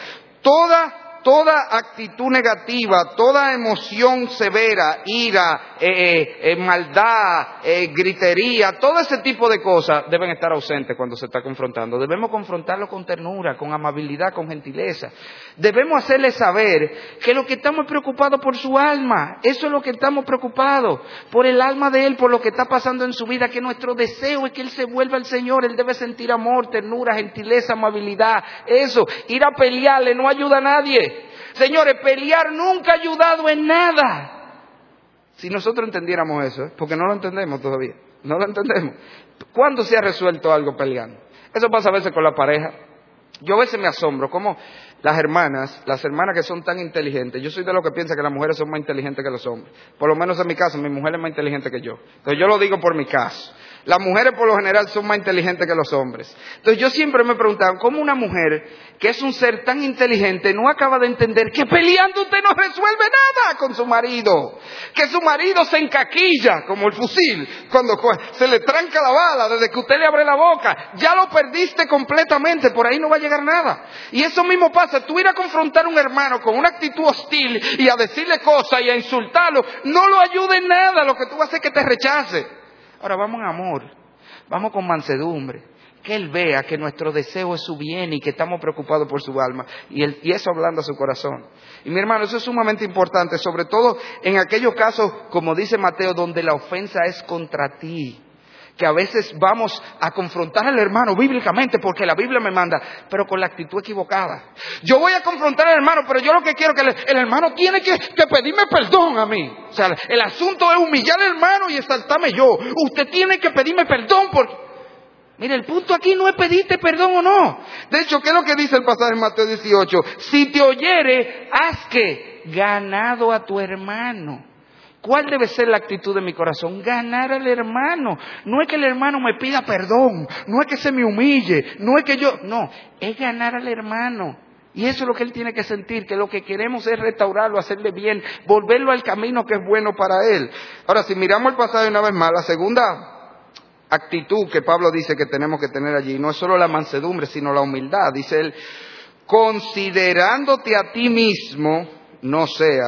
Toda actitud negativa, toda emoción severa, ira, maldad, gritería, todo ese tipo de cosas deben estar ausentes cuando se está confrontando. Debemos confrontarlo con ternura, con amabilidad, con gentileza. Debemos hacerle saber que lo que estamos preocupados por su alma, eso es lo que estamos preocupados, por el alma de él, por lo que está pasando en su vida, que nuestro deseo es que él se vuelva al Señor. Él debe sentir amor, ternura, gentileza, amabilidad. Eso, ir a pelearle no ayuda a nadie. Señores, pelear nunca ha ayudado en nada. Si nosotros entendiéramos eso, porque no lo entendemos todavía, no lo entendemos. ¿Cuándo se ha resuelto algo peleando? Eso pasa a veces con la pareja. Yo a veces me asombro cómo las hermanas que son tan inteligentes, yo soy de los que piensa que las mujeres son más inteligentes que los hombres. Por lo menos en mi caso, mi mujer es más inteligente que yo. Entonces yo lo digo por mi caso. Las mujeres por lo general son más inteligentes que los hombres. Entonces yo siempre me he preguntado, ¿cómo una mujer que es un ser tan inteligente no acaba de entender que peleando usted no resuelve nada con su marido? Que su marido se encaquilla como el fusil cuando se le tranca la bala desde que usted le abre la boca. Ya lo perdiste completamente, por ahí no va a llegar nada. Y eso mismo pasa, tú ir a confrontar a un hermano con una actitud hostil y a decirle cosas y a insultarlo, no lo ayuda en nada, lo que tú haces es que te rechace. Ahora vamos en amor, vamos con mansedumbre, que Él vea que nuestro deseo es su bien y que estamos preocupados por su alma, y eso ablanda su corazón. Y mi hermano, eso es sumamente importante, sobre todo en aquellos casos, como dice Mateo, donde la ofensa es contra ti, que a veces vamos a confrontar al hermano bíblicamente porque la Biblia me manda, pero con la actitud equivocada. Yo voy a confrontar al hermano, pero yo lo que quiero es que el hermano tiene que pedirme perdón a mí. O sea, el asunto es humillar al hermano y exaltarme yo. Usted tiene que pedirme perdón porque... Mire, el punto aquí no es pedirte perdón o no. De hecho, ¿qué es lo que dice el pasaje en Mateo 18? Si te oyere, haz que ganado a tu hermano. ¿Cuál debe ser la actitud de mi corazón? Ganar al hermano. No es que el hermano me pida perdón, no es que se me humille, no es que yo... No, es ganar al hermano. Y eso es lo que él tiene que sentir, que lo que queremos es restaurarlo, hacerle bien, volverlo al camino que es bueno para él. Ahora, si miramos el pasaje una vez más, la segunda actitud que Pablo dice que tenemos que tener allí no es solo la mansedumbre, sino la humildad. Dice él, considerándote a ti mismo, no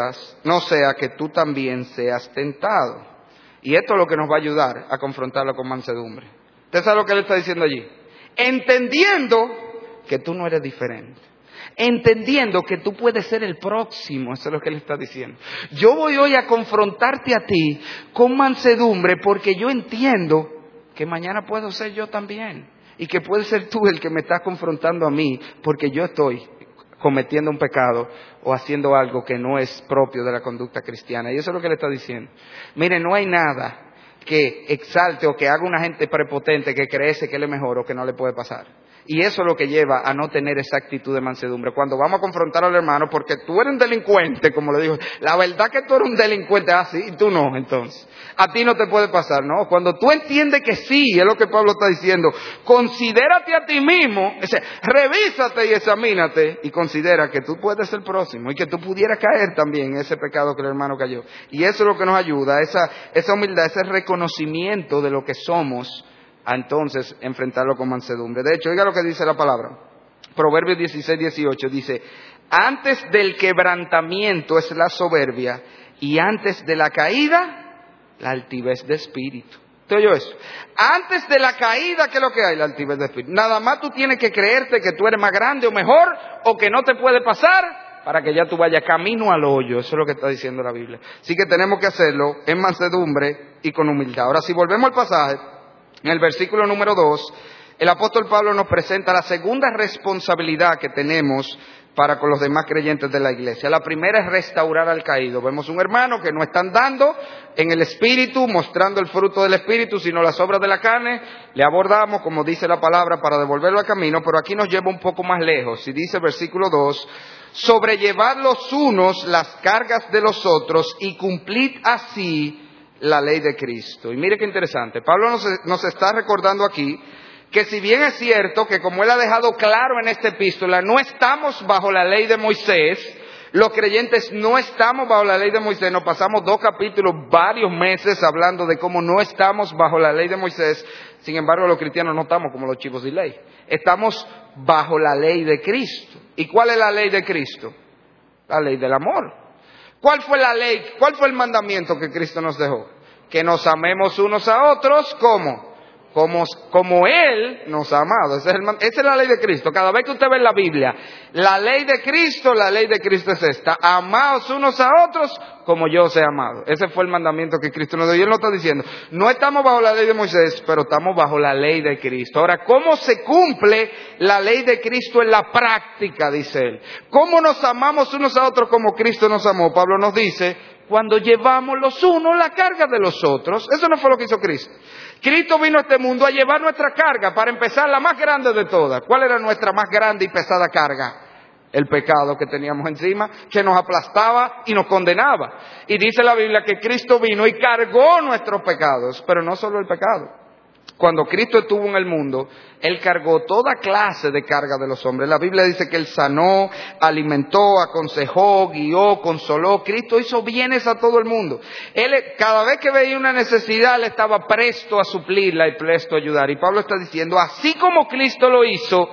sea que tú también seas tentado. Y esto es lo que nos va a ayudar a confrontarlo con mansedumbre. ¿Usted sabe lo que él está diciendo allí? Entendiendo que tú no eres diferente. Entendiendo que tú puedes ser el próximo. Eso es lo que él está diciendo. Yo voy hoy a confrontarte a ti con mansedumbre porque yo entiendo que mañana puedo ser yo también. Y que puedes ser tú el que me estás confrontando a mí porque yo estoy cometiendo un pecado o haciendo algo que no es propio de la conducta cristiana. Y eso es lo que le está diciendo. Mire, no hay nada que exalte o que haga una gente prepotente que crece que él es mejor o que no le puede pasar. Y eso es lo que lleva a no tener esa actitud de mansedumbre. Cuando vamos a confrontar al hermano, porque tú eres un delincuente, como le dijo, la verdad que tú eres un delincuente, sí, y tú no, entonces. A ti no te puede pasar, ¿no? Cuando tú entiendes que sí, es lo que Pablo está diciendo, considérate a ti mismo, revísate y examínate y considera que tú puedes ser el próximo y que tú pudieras caer también en ese pecado que el hermano cayó. Y eso es lo que nos ayuda, esa humildad, ese reconocimiento de lo que somos, a entonces enfrentarlo con mansedumbre. De hecho, oiga lo que dice la palabra. Proverbios 16:18 dice, antes del quebrantamiento es la soberbia y antes de la caída, la altivez de espíritu. ¿Te oyó eso? Antes de la caída, ¿qué es lo que hay? La altivez de espíritu. Nada más tú tienes que creerte que tú eres más grande o mejor o que no te puede pasar para que ya tú vayas camino al hoyo. Eso es lo que está diciendo la Biblia. Así que tenemos que hacerlo en mansedumbre y con humildad. Ahora, si volvemos al pasaje, en el versículo número 2, el apóstol Pablo nos presenta la segunda responsabilidad que tenemos para con los demás creyentes de la iglesia. La primera es restaurar al caído. Vemos un hermano que no está andando en el espíritu, mostrando el fruto del espíritu, sino las obras de la carne. Le abordamos, como dice la palabra, para devolverlo al camino, pero aquí nos lleva un poco más lejos. Y dice versículo 2, sobrellevad los unos las cargas de los otros y cumplid así la ley de Cristo. Y mire qué interesante, Pablo nos está recordando aquí que si bien es cierto que como él ha dejado claro en esta epístola, no estamos bajo la ley de Moisés, los creyentes no estamos bajo la ley de Moisés, nos pasamos 2 capítulos, varios meses hablando de cómo no estamos bajo la ley de Moisés, sin embargo los cristianos no estamos como los chivos de ley, estamos bajo la ley de Cristo. ¿Y cuál es la ley de Cristo? La ley del amor. ¿Cuál fue la ley? ¿Cuál fue el mandamiento que Cristo nos dejó? Que nos amemos unos a otros, ¿cómo? Como Él nos ha amado. Esa es la ley de Cristo. Cada vez que usted ve en la Biblia, la ley de Cristo es esta. Amaos unos a otros como yo os he amado. Ese fue el mandamiento que Cristo nos dio. Y Él nos está diciendo, no estamos bajo la ley de Moisés, pero estamos bajo la ley de Cristo. Ahora, ¿cómo se cumple la ley de Cristo en la práctica? Dice Él. ¿Cómo nos amamos unos a otros como Cristo nos amó? Pablo nos dice, cuando llevamos los unos la carga de los otros. Eso no fue lo que hizo Cristo. Cristo vino a este mundo a llevar nuestra carga, para empezar la más grande de todas. ¿Cuál era nuestra más grande y pesada carga? El pecado que teníamos encima, que nos aplastaba y nos condenaba. Y dice la Biblia que Cristo vino y cargó nuestros pecados, pero no solo el pecado. Cuando Cristo estuvo en el mundo, Él cargó toda clase de carga de los hombres. La Biblia dice que Él sanó, alimentó, aconsejó, guió, consoló. Cristo hizo bienes a todo el mundo. Él, cada vez que veía una necesidad, Él estaba presto a suplirla y presto a ayudar. Y Pablo está diciendo, así como Cristo lo hizo,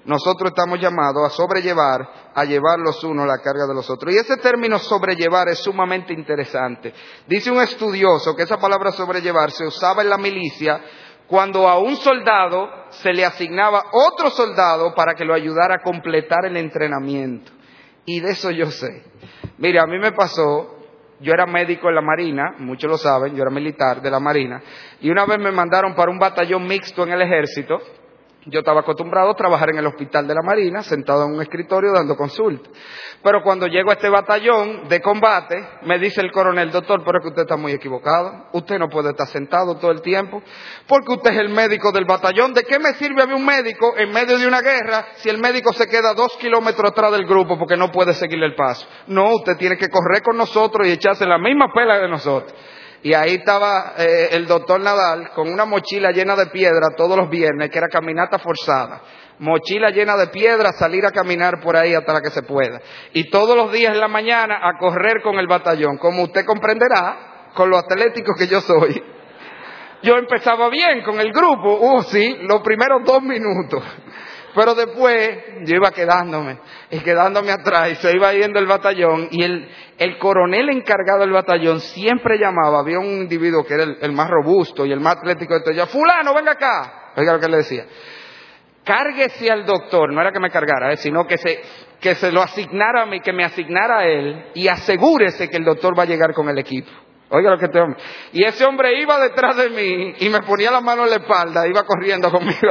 nosotros estamos llamados a sobrellevar, a llevar los unos la carga de los otros. Y ese término sobrellevar es sumamente interesante. Dice un estudioso que esa palabra sobrellevar se usaba en la milicia cuando a un soldado se le asignaba otro soldado para que lo ayudara a completar el entrenamiento. Y de eso yo sé. Mire, a mí me pasó, yo era médico en la Marina, muchos lo saben, yo era militar de la Marina, y una vez me mandaron para un batallón mixto en el ejército. Yo estaba acostumbrado a trabajar en el hospital de la Marina, sentado en un escritorio dando consulta. Pero cuando llego a este batallón de combate, me dice el coronel: doctor, pero es que usted está muy equivocado. Usted no puede estar sentado todo el tiempo, porque usted es el médico del batallón. ¿De qué me sirve a mí un médico en medio de una guerra si el médico se queda 2 kilómetros atrás del grupo porque no puede seguirle el paso? No, usted tiene que correr con nosotros y echarse la misma pela de nosotros. Y ahí estaba el doctor Nadal con una mochila llena de piedra todos los viernes, que era caminata forzada. Mochila llena de piedra, salir a caminar por ahí hasta la que se pueda. Y todos los días en la mañana a correr con el batallón. Como usted comprenderá, con lo atlético que yo soy, yo empezaba bien con el grupo. Sí, los primeros 2 minutos. Pero después yo iba quedándome atrás y se iba yendo el batallón, y el coronel encargado del batallón siempre llamaba. Había un individuo que era el más robusto y el más atlético de todos. Yo: fulano, venga acá. Oiga lo que le decía: cárguese al doctor. No era que me cargara, sino que se lo asignara a mí, que me asignara a él, y asegúrese que el doctor va a llegar con el equipo. Oiga lo que te hombre. Y ese hombre iba detrás de mí y me ponía la mano en la espalda, iba corriendo conmigo.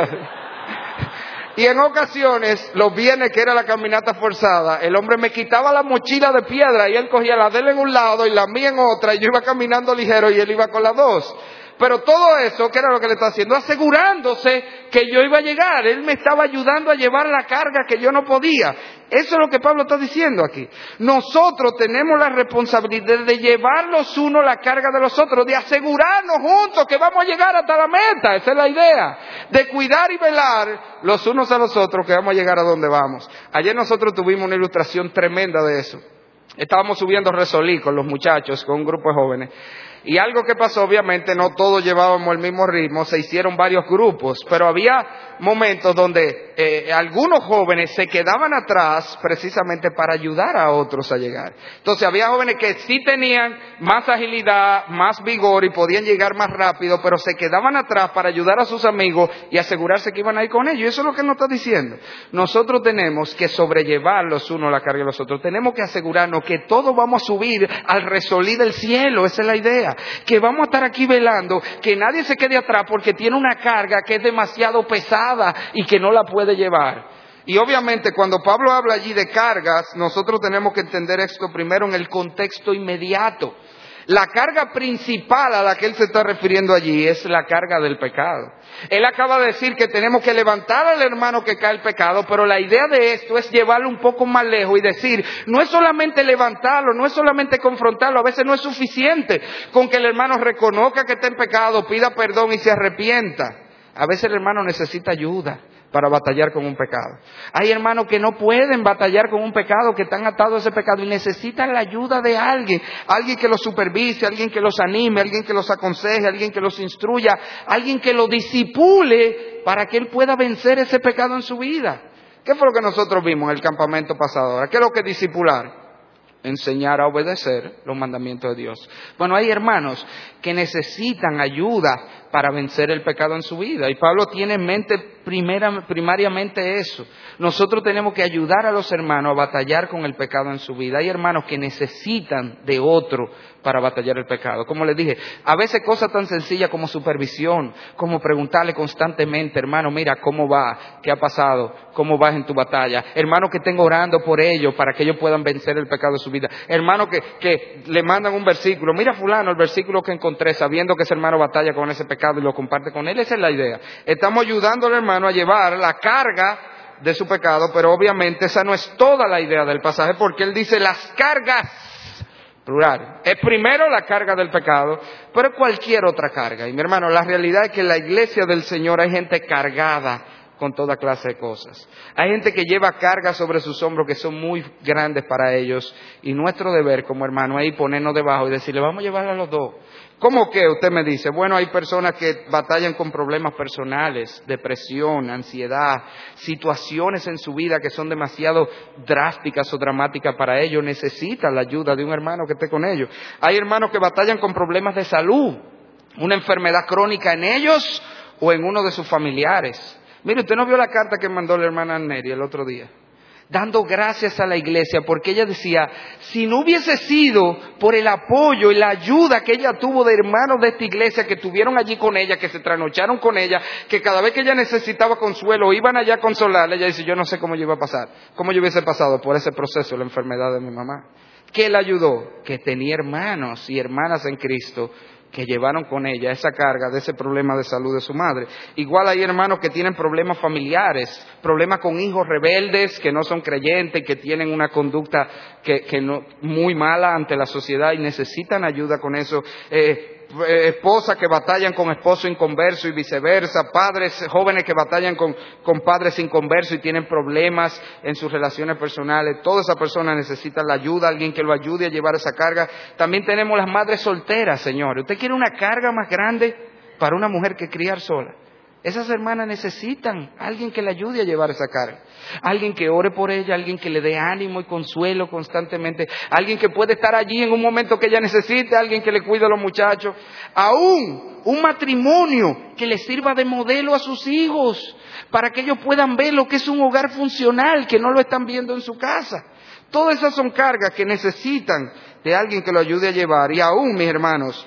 Y en ocasiones, los viernes que era la caminata forzada, el hombre me quitaba la mochila de piedra y él cogía la de él en un lado y la mía en otra, y yo iba caminando ligero y él iba con las dos. Pero todo eso, ¿qué era lo que le estaba haciendo? Asegurándose que yo iba a llegar. Él me estaba ayudando a llevar la carga que yo no podía. Eso es lo que Pablo está diciendo aquí. Nosotros tenemos la responsabilidad de llevar los unos la carga de los otros, de asegurarnos juntos que vamos a llegar hasta la meta. Esa es la idea. De cuidar y velar los unos a los otros que vamos a llegar a donde vamos. Ayer nosotros tuvimos una ilustración tremenda de eso. Estábamos subiendo Resolí con los muchachos, con un grupo de jóvenes. Y algo que pasó, obviamente, no todos llevábamos el mismo ritmo, se hicieron varios grupos, pero había momentos donde algunos jóvenes se quedaban atrás precisamente para ayudar a otros a llegar. Entonces había jóvenes que sí tenían más agilidad, más vigor y podían llegar más rápido, pero se quedaban atrás para ayudar a sus amigos y asegurarse que iban a ir con ellos. Y eso es lo que nos está diciendo. Nosotros tenemos que sobrellevar los unos la carga de los otros. Tenemos que asegurarnos que todos vamos a subir al Resolí del cielo. Esa es la idea. Que vamos a estar aquí velando, que nadie se quede atrás porque tiene una carga que es demasiado pesada y que no la puede llevar. Y obviamente cuando Pablo habla allí de cargas, nosotros tenemos que entender esto primero en el contexto inmediato. La carga principal a la que él se está refiriendo allí es la carga del pecado. Él acaba de decir que tenemos que levantar al hermano que cae el pecado, pero la idea de esto es llevarlo un poco más lejos y decir, no es solamente levantarlo, no es solamente confrontarlo, a veces no es suficiente con que el hermano reconozca que está en pecado, pida perdón y se arrepienta. A veces el hermano necesita ayuda para batallar con un pecado. Hay hermanos que no pueden batallar con un pecado, que están atados a ese pecado y necesitan la ayuda de alguien que los supervise, alguien que los anime, alguien que los aconseje, alguien que los instruya, alguien que lo disipule para que él pueda vencer ese pecado en su vida. ¿Qué fue lo que nosotros vimos en el campamento pasado? ¿Qué es lo que es discipular? Enseñar a obedecer los mandamientos de Dios. Bueno, hay hermanos que necesitan ayuda para vencer el pecado en su vida. Y Pablo tiene en mente primariamente eso. Nosotros tenemos que ayudar a los hermanos a batallar con el pecado en su vida. Hay hermanos que necesitan de otro para batallar el pecado. Como les dije, a veces cosas tan sencillas como supervisión, como preguntarle constantemente, hermano, mira, ¿cómo va? ¿Qué ha pasado? ¿Cómo vas en tu batalla? Hermano, que estén orando por ellos para que ellos puedan vencer el pecado de su vida. Hermano, que le mandan un versículo. Mira, fulano, el versículo que encontré, sabiendo que ese hermano batalla con ese pecado y lo comparte con él. Esa es la idea. Estamos ayudando al hermano a llevar la carga de su pecado, pero obviamente esa no es toda la idea del pasaje, porque él dice las cargas, plural. Es primero la carga del pecado, pero cualquier otra carga. Y mi hermano, la realidad es que en la iglesia del Señor hay gente cargada con toda clase de cosas. Hay gente que lleva cargas sobre sus hombros que son muy grandes para ellos, y nuestro deber como hermano es ponernos debajo y decirle, vamos a llevar a los dos. ¿Cómo que? Usted me dice, bueno, hay personas que batallan con problemas personales, depresión, ansiedad, situaciones en su vida que son demasiado drásticas o dramáticas para ellos, necesitan la ayuda de un hermano que esté con ellos. Hay hermanos que batallan con problemas de salud, una enfermedad crónica en ellos o en uno de sus familiares. Mire, usted no vio la carta que mandó la hermana Neri el otro día, dando gracias a la iglesia, porque ella decía, si no hubiese sido por el apoyo y la ayuda que ella tuvo de hermanos de esta iglesia que estuvieron allí con ella, que se trasnocharon con ella, que cada vez que ella necesitaba consuelo iban allá a consolarla, ella dice, yo no sé cómo yo iba a pasar, cómo yo hubiese pasado por ese proceso, la enfermedad de mi mamá. ¿Qué la ayudó? Que tenía hermanos y hermanas en Cristo que llevaron con ella esa carga de ese problema de salud de su madre. Igual hay hermanos que tienen problemas familiares, problemas con hijos rebeldes que no son creyentes, que tienen una conducta que no, muy mala ante la sociedad y necesitan ayuda con eso. Esposas que batallan con esposo inconverso y viceversa, padres jóvenes que batallan con padres inconversos y tienen problemas en sus relaciones personales. Todas esas personas necesitan la ayuda, alguien que lo ayude a llevar esa carga. También tenemos las madres solteras, señores. ¿Usted quiere una carga más grande para una mujer que criar sola? Esas hermanas necesitan alguien que le ayude a llevar esa carga, alguien que ore por ella, alguien que le dé ánimo y consuelo constantemente, alguien que puede estar allí en un momento que ella necesite, alguien que le cuide a los muchachos, aún un matrimonio que le sirva de modelo a sus hijos, para que ellos puedan ver lo que es un hogar funcional, que no lo están viendo en su casa. Todas esas son cargas que necesitan de alguien que lo ayude a llevar. Y aún, mis hermanos,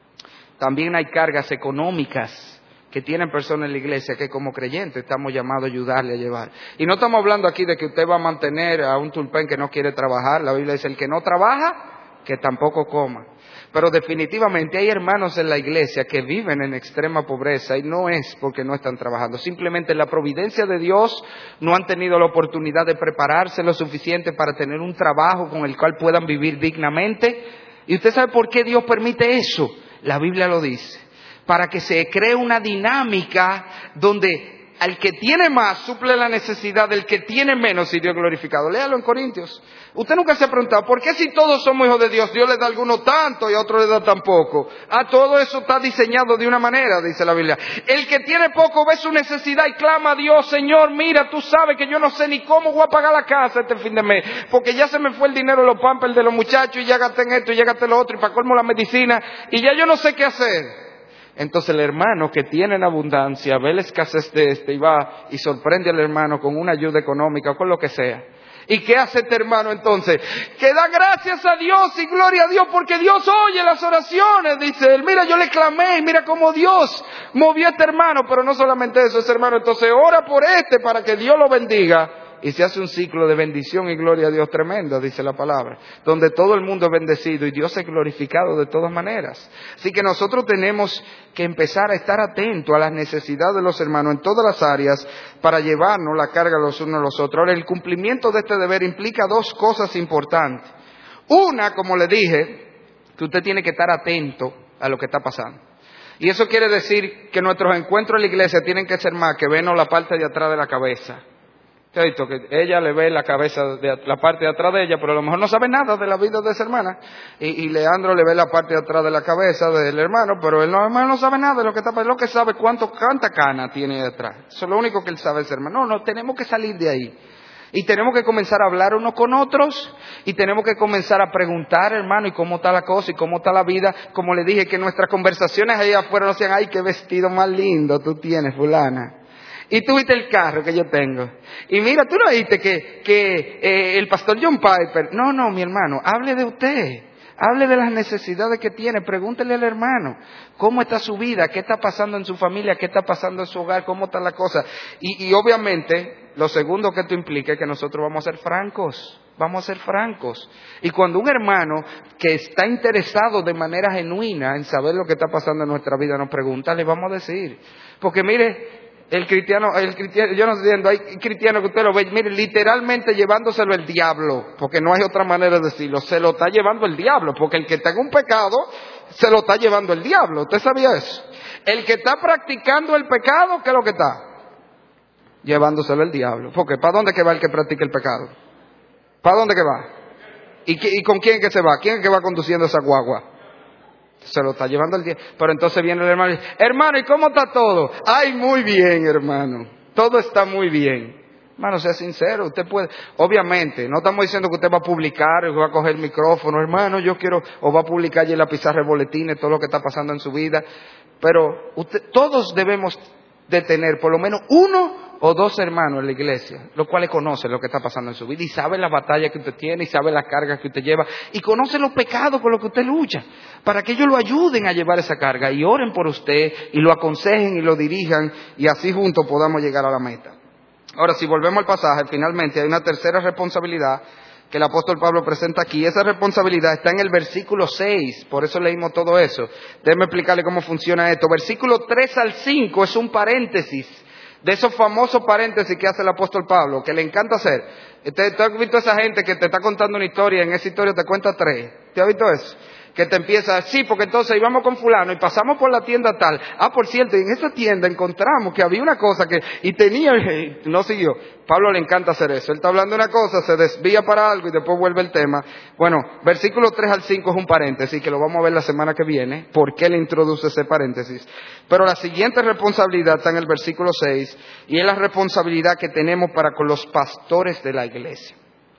también hay cargas económicas que tienen personas en la iglesia que como creyentes estamos llamados a ayudarle a llevar. Y no estamos hablando aquí de que usted va a mantener a un tulpen que no quiere trabajar. La Biblia dice, el que no trabaja, que tampoco coma. Pero definitivamente hay hermanos en la iglesia que viven en extrema pobreza y no es porque no están trabajando. Simplemente la providencia de Dios no han tenido la oportunidad de prepararse lo suficiente para tener un trabajo con el cual puedan vivir dignamente. ¿Y usted sabe por qué Dios permite eso? La Biblia lo dice. Para que se cree una dinámica donde al que tiene más suple la necesidad del que tiene menos y Dios glorificado. Léalo en Corintios. Usted nunca se ha preguntado, ¿por qué si todos somos hijos de Dios, Dios le da a alguno tanto y a otro le da tan poco? Todo eso está diseñado de una manera, dice la Biblia. El que tiene poco ve su necesidad y clama a Dios, Señor, mira, tú sabes que yo no sé ni cómo voy a pagar la casa este fin de mes, porque ya se me fue el dinero de los pampers de los muchachos y ya gasté en esto y ya gasté en lo otro y para colmo la medicina y ya yo no sé qué hacer. Entonces el hermano que tiene en abundancia ve la escasez de este y va y sorprende al hermano con una ayuda económica o con lo que sea. ¿Y qué hace este hermano entonces? Que da gracias a Dios y gloria a Dios porque Dios oye las oraciones, dice él. Mira, yo le clamé y mira cómo Dios movió a este hermano. Pero no solamente eso, ese hermano entonces ora por para que Dios lo bendiga. Y se hace un ciclo de bendición y gloria a Dios tremendo, dice la palabra, donde todo el mundo es bendecido y Dios es glorificado de todas maneras. Así que nosotros tenemos que empezar a estar atentos a las necesidades de los hermanos en todas las áreas para llevarnos la carga los unos a los otros. Ahora, el cumplimiento de este deber implica dos cosas importantes. Una, como le dije, que usted tiene que estar atento a lo que está pasando. Y eso quiere decir que nuestros encuentros en la iglesia tienen que ser más que vernos la parte de atrás de la cabeza. Que ella le ve la cabeza, la parte de atrás de ella, pero a lo mejor no sabe nada de la vida de esa hermana. Y Leandro le ve la parte de atrás de la cabeza del hermano, pero él no sabe nada de lo que está pasando. Lo que sabe cuánta cana tiene detrás. Eso es lo único que él sabe ese hermano. No, tenemos que salir de ahí. Y tenemos que comenzar a hablar unos con otros. Y tenemos que comenzar a preguntar, hermano, ¿y cómo está la cosa? ¿Y cómo está la vida? Como le dije, que nuestras conversaciones ahí afuera no sean, ¡ay, qué vestido más lindo tú tienes, fulana! Y tú viste el carro que yo tengo. Y mira, tú no viste que el pastor John Piper. No, mi hermano, hable de usted. Hable de las necesidades que tiene. Pregúntele al hermano cómo está su vida, qué está pasando en su familia, qué está pasando en su hogar, cómo está la cosa. Y obviamente, lo segundo que esto implica es que nosotros vamos a ser francos. Vamos a ser francos. Y cuando un hermano que está interesado de manera genuina en saber lo que está pasando en nuestra vida nos pregunta, le vamos a decir. Porque mire, el cristiano, yo no entiendo, hay cristianos que usted lo ve, mire, literalmente llevándoselo el diablo, porque no hay otra manera de decirlo, se lo está llevando el diablo, porque el que está en un pecado, se lo está llevando el diablo. ¿Usted sabía eso? El que está practicando el pecado, ¿qué es lo que está? Llevándoselo el diablo. Porque ¿para dónde que va el que practica el pecado? ¿Para dónde que va? ¿Y con quién que se va? ¿Quién es que va conduciendo esa guagua? Se lo está llevando el diablo. Pero entonces viene el hermano y dice, hermano, ¿y cómo está todo? Ay, muy bien, hermano. Todo está muy bien. Hermano, sea sincero, usted puede, obviamente, no estamos diciendo que usted va a publicar, o va a coger el micrófono, hermano, yo quiero, o va a publicar allí en la pizarra de boletines todo lo que está pasando en su vida, pero todos debemos de tener por lo menos 1 o 2 hermanos en la iglesia, los cuales conocen lo que está pasando en su vida y saben las batallas que usted tiene y saben las cargas que usted lleva y conocen los pecados con los que usted lucha, para que ellos lo ayuden a llevar esa carga y oren por usted y lo aconsejen y lo dirijan y así juntos podamos llegar a la meta. Ahora, si volvemos al pasaje, finalmente hay una tercera responsabilidad que el apóstol Pablo presenta aquí. Esa responsabilidad está en el versículo 6, por eso leímos todo eso. Déjeme explicarle cómo funciona esto. Versículo 3 al 5 es un paréntesis, de esos famosos paréntesis que hace el apóstol Pablo, que le encanta hacer. ¿Te has visto esa gente que te está contando una historia, en esa historia te cuenta 3? ¿Te has visto eso? Que te empieza, sí, porque entonces íbamos con fulano y pasamos por la tienda tal. Ah, por cierto, y en esa tienda encontramos que había una cosa que, y tenía, no siguió. Pablo le encanta hacer eso. Él está hablando de una cosa, se desvía para algo y después vuelve el tema. Bueno, versículo 3 al 5 es un paréntesis, que lo vamos a ver la semana que viene, por qué le introduce ese paréntesis. Pero la siguiente responsabilidad está en el versículo 6, y es la responsabilidad que tenemos para con los pastores de la iglesia.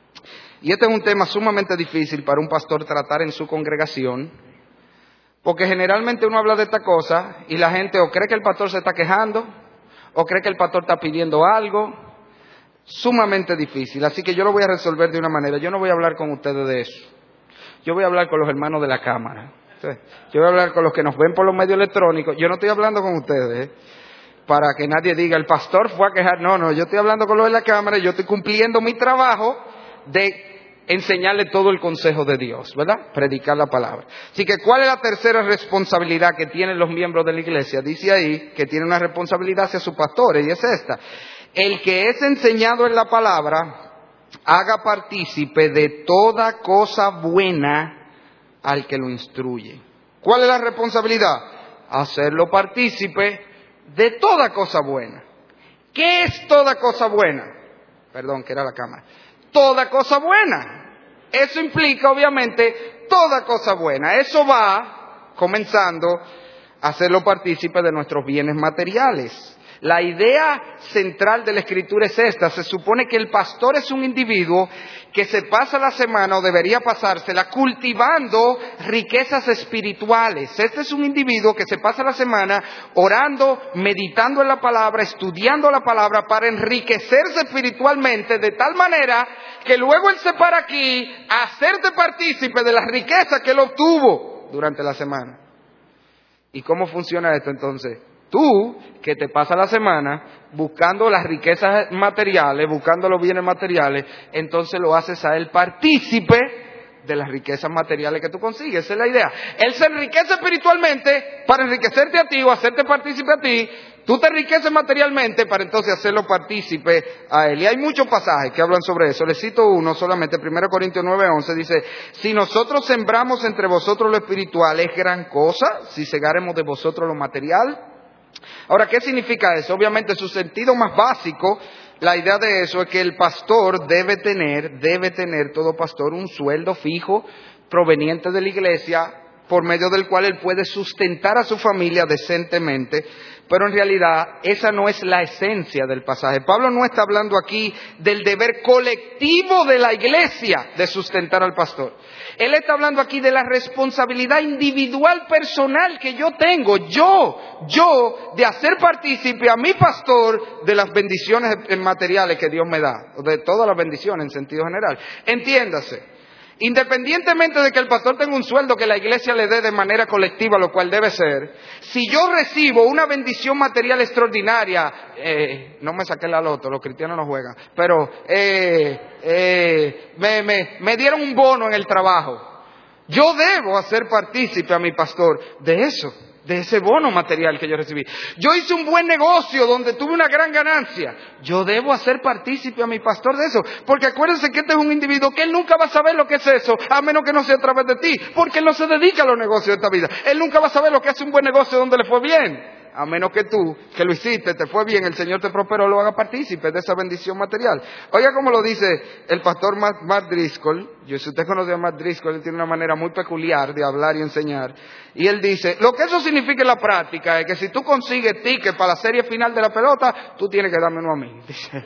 Y este es un tema sumamente difícil para un pastor tratar en su congregación, porque generalmente uno habla de esta cosa y la gente o cree que el pastor se está quejando, o cree que el pastor está pidiendo algo. Sumamente difícil, así que yo lo voy a resolver de una manera. Yo no voy a hablar con ustedes de eso. Yo voy a hablar con los hermanos de la cámara. Yo voy a hablar con los que nos ven por los medios electrónicos. Yo no estoy hablando con ustedes, para que nadie diga, el pastor fue a quejar. No, yo estoy hablando con los de la cámara y yo estoy cumpliendo mi trabajo de enseñarle todo el consejo de Dios, ¿verdad? Predicar la palabra. Así que, ¿cuál es la tercera responsabilidad que tienen los miembros de la iglesia? Dice ahí que tiene una responsabilidad hacia sus pastores, y es esta: el que es enseñado en la palabra, haga partícipe de toda cosa buena al que lo instruye. ¿Cuál es la responsabilidad? Hacerlo partícipe de toda cosa buena. ¿Qué es toda cosa buena? Perdón, que era la cámara. Toda cosa buena. Eso implica, obviamente, toda cosa buena. Eso va comenzando a hacerlo partícipe de nuestros bienes materiales. La idea central de la Escritura es esta. Se supone que el pastor es un individuo que se pasa la semana, o debería pasársela, cultivando riquezas espirituales. Este es un individuo que se pasa la semana orando, meditando en la palabra, estudiando la palabra para enriquecerse espiritualmente, de tal manera que luego él se para aquí a hacerte partícipe de las riquezas que él obtuvo durante la semana. ¿Y cómo funciona esto entonces? Tú, que te pasas la semana buscando las riquezas materiales, buscando los bienes materiales, entonces lo haces a él partícipe de las riquezas materiales que tú consigues. Esa es la idea. Él se enriquece espiritualmente para enriquecerte a ti o hacerte partícipe a ti. Tú te enriqueces materialmente para entonces hacerlo partícipe a él. Y hay muchos pasajes que hablan sobre eso. Les cito uno solamente, 1 Corintios 9:11, dice: si nosotros sembramos entre vosotros lo espiritual, ¿es gran cosa si segáremos de vosotros lo material? Ahora, ¿qué significa eso? Obviamente, su sentido más básico, la idea de eso es que el pastor debe tener todo pastor un sueldo fijo proveniente de la iglesia, por medio del cual él puede sustentar a su familia decentemente. Pero en realidad esa no es la esencia del pasaje. Pablo no está hablando aquí del deber colectivo de la iglesia de sustentar al pastor. Él está hablando aquí de la responsabilidad individual personal que yo tengo, yo de hacer partícipe a mi pastor de las bendiciones materiales que Dios me da, de todas las bendiciones en sentido general. Entiéndase. Independientemente de que el pastor tenga un sueldo que la iglesia le dé de manera colectiva, lo cual debe ser, si yo recibo una bendición material extraordinaria, no me saqué la loto, los cristianos no juegan, pero me dieron un bono en el trabajo, yo debo hacer partícipe a mi pastor de eso, de ese bono material que yo recibí. Yo hice un buen negocio donde tuve una gran ganancia. Yo debo hacer partícipe a mi pastor de eso. Porque acuérdense que este es un individuo que él nunca va a saber lo que es eso, a menos que no sea a través de ti. Porque él no se dedica a los negocios de esta vida. Él nunca va a saber lo que es un buen negocio donde le fue bien. a menos que tú, que lo hiciste, te fue bien, el Señor te prosperó, lo haga partícipe de esa bendición material. Oiga como lo dice el pastor Matt Driscoll. Si usted conoce a Matt Driscoll, él tiene una manera muy peculiar de hablar y enseñar. Y él dice, lo que eso significa en la práctica es que si tú consigues ticket para la serie final de la pelota, tú tienes que darme uno a mí. Dice.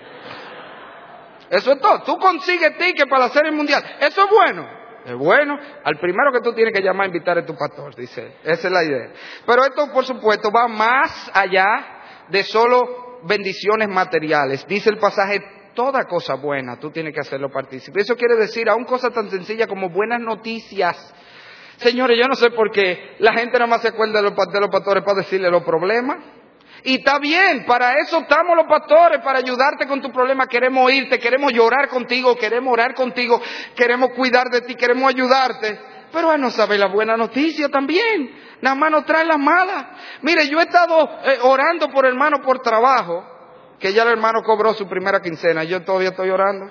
Eso es todo. Tú consigues ticket para la serie mundial. Eso es bueno. Es bueno, al primero que tú tienes que llamar a invitar es tu pastor, dice. Esa es la idea. Pero esto, por supuesto, va más allá de solo bendiciones materiales. Dice el pasaje, toda cosa buena, tú tienes que hacerlo partícipe. Eso quiere decir, aún cosas tan sencillas como buenas noticias. Señores, yo no sé por qué la gente nada más se acuerda de los pastores para decirle los problemas. Y está bien, para eso estamos los pastores, para ayudarte con tu problema. Queremos oírte, queremos llorar contigo, queremos orar contigo, queremos cuidar de ti, queremos ayudarte. Pero él no sabe la buena noticia también, nada más nos trae las malas. Mire, yo he estado orando por hermano por trabajo, que ya el hermano cobró su primera quincena, yo todavía estoy orando.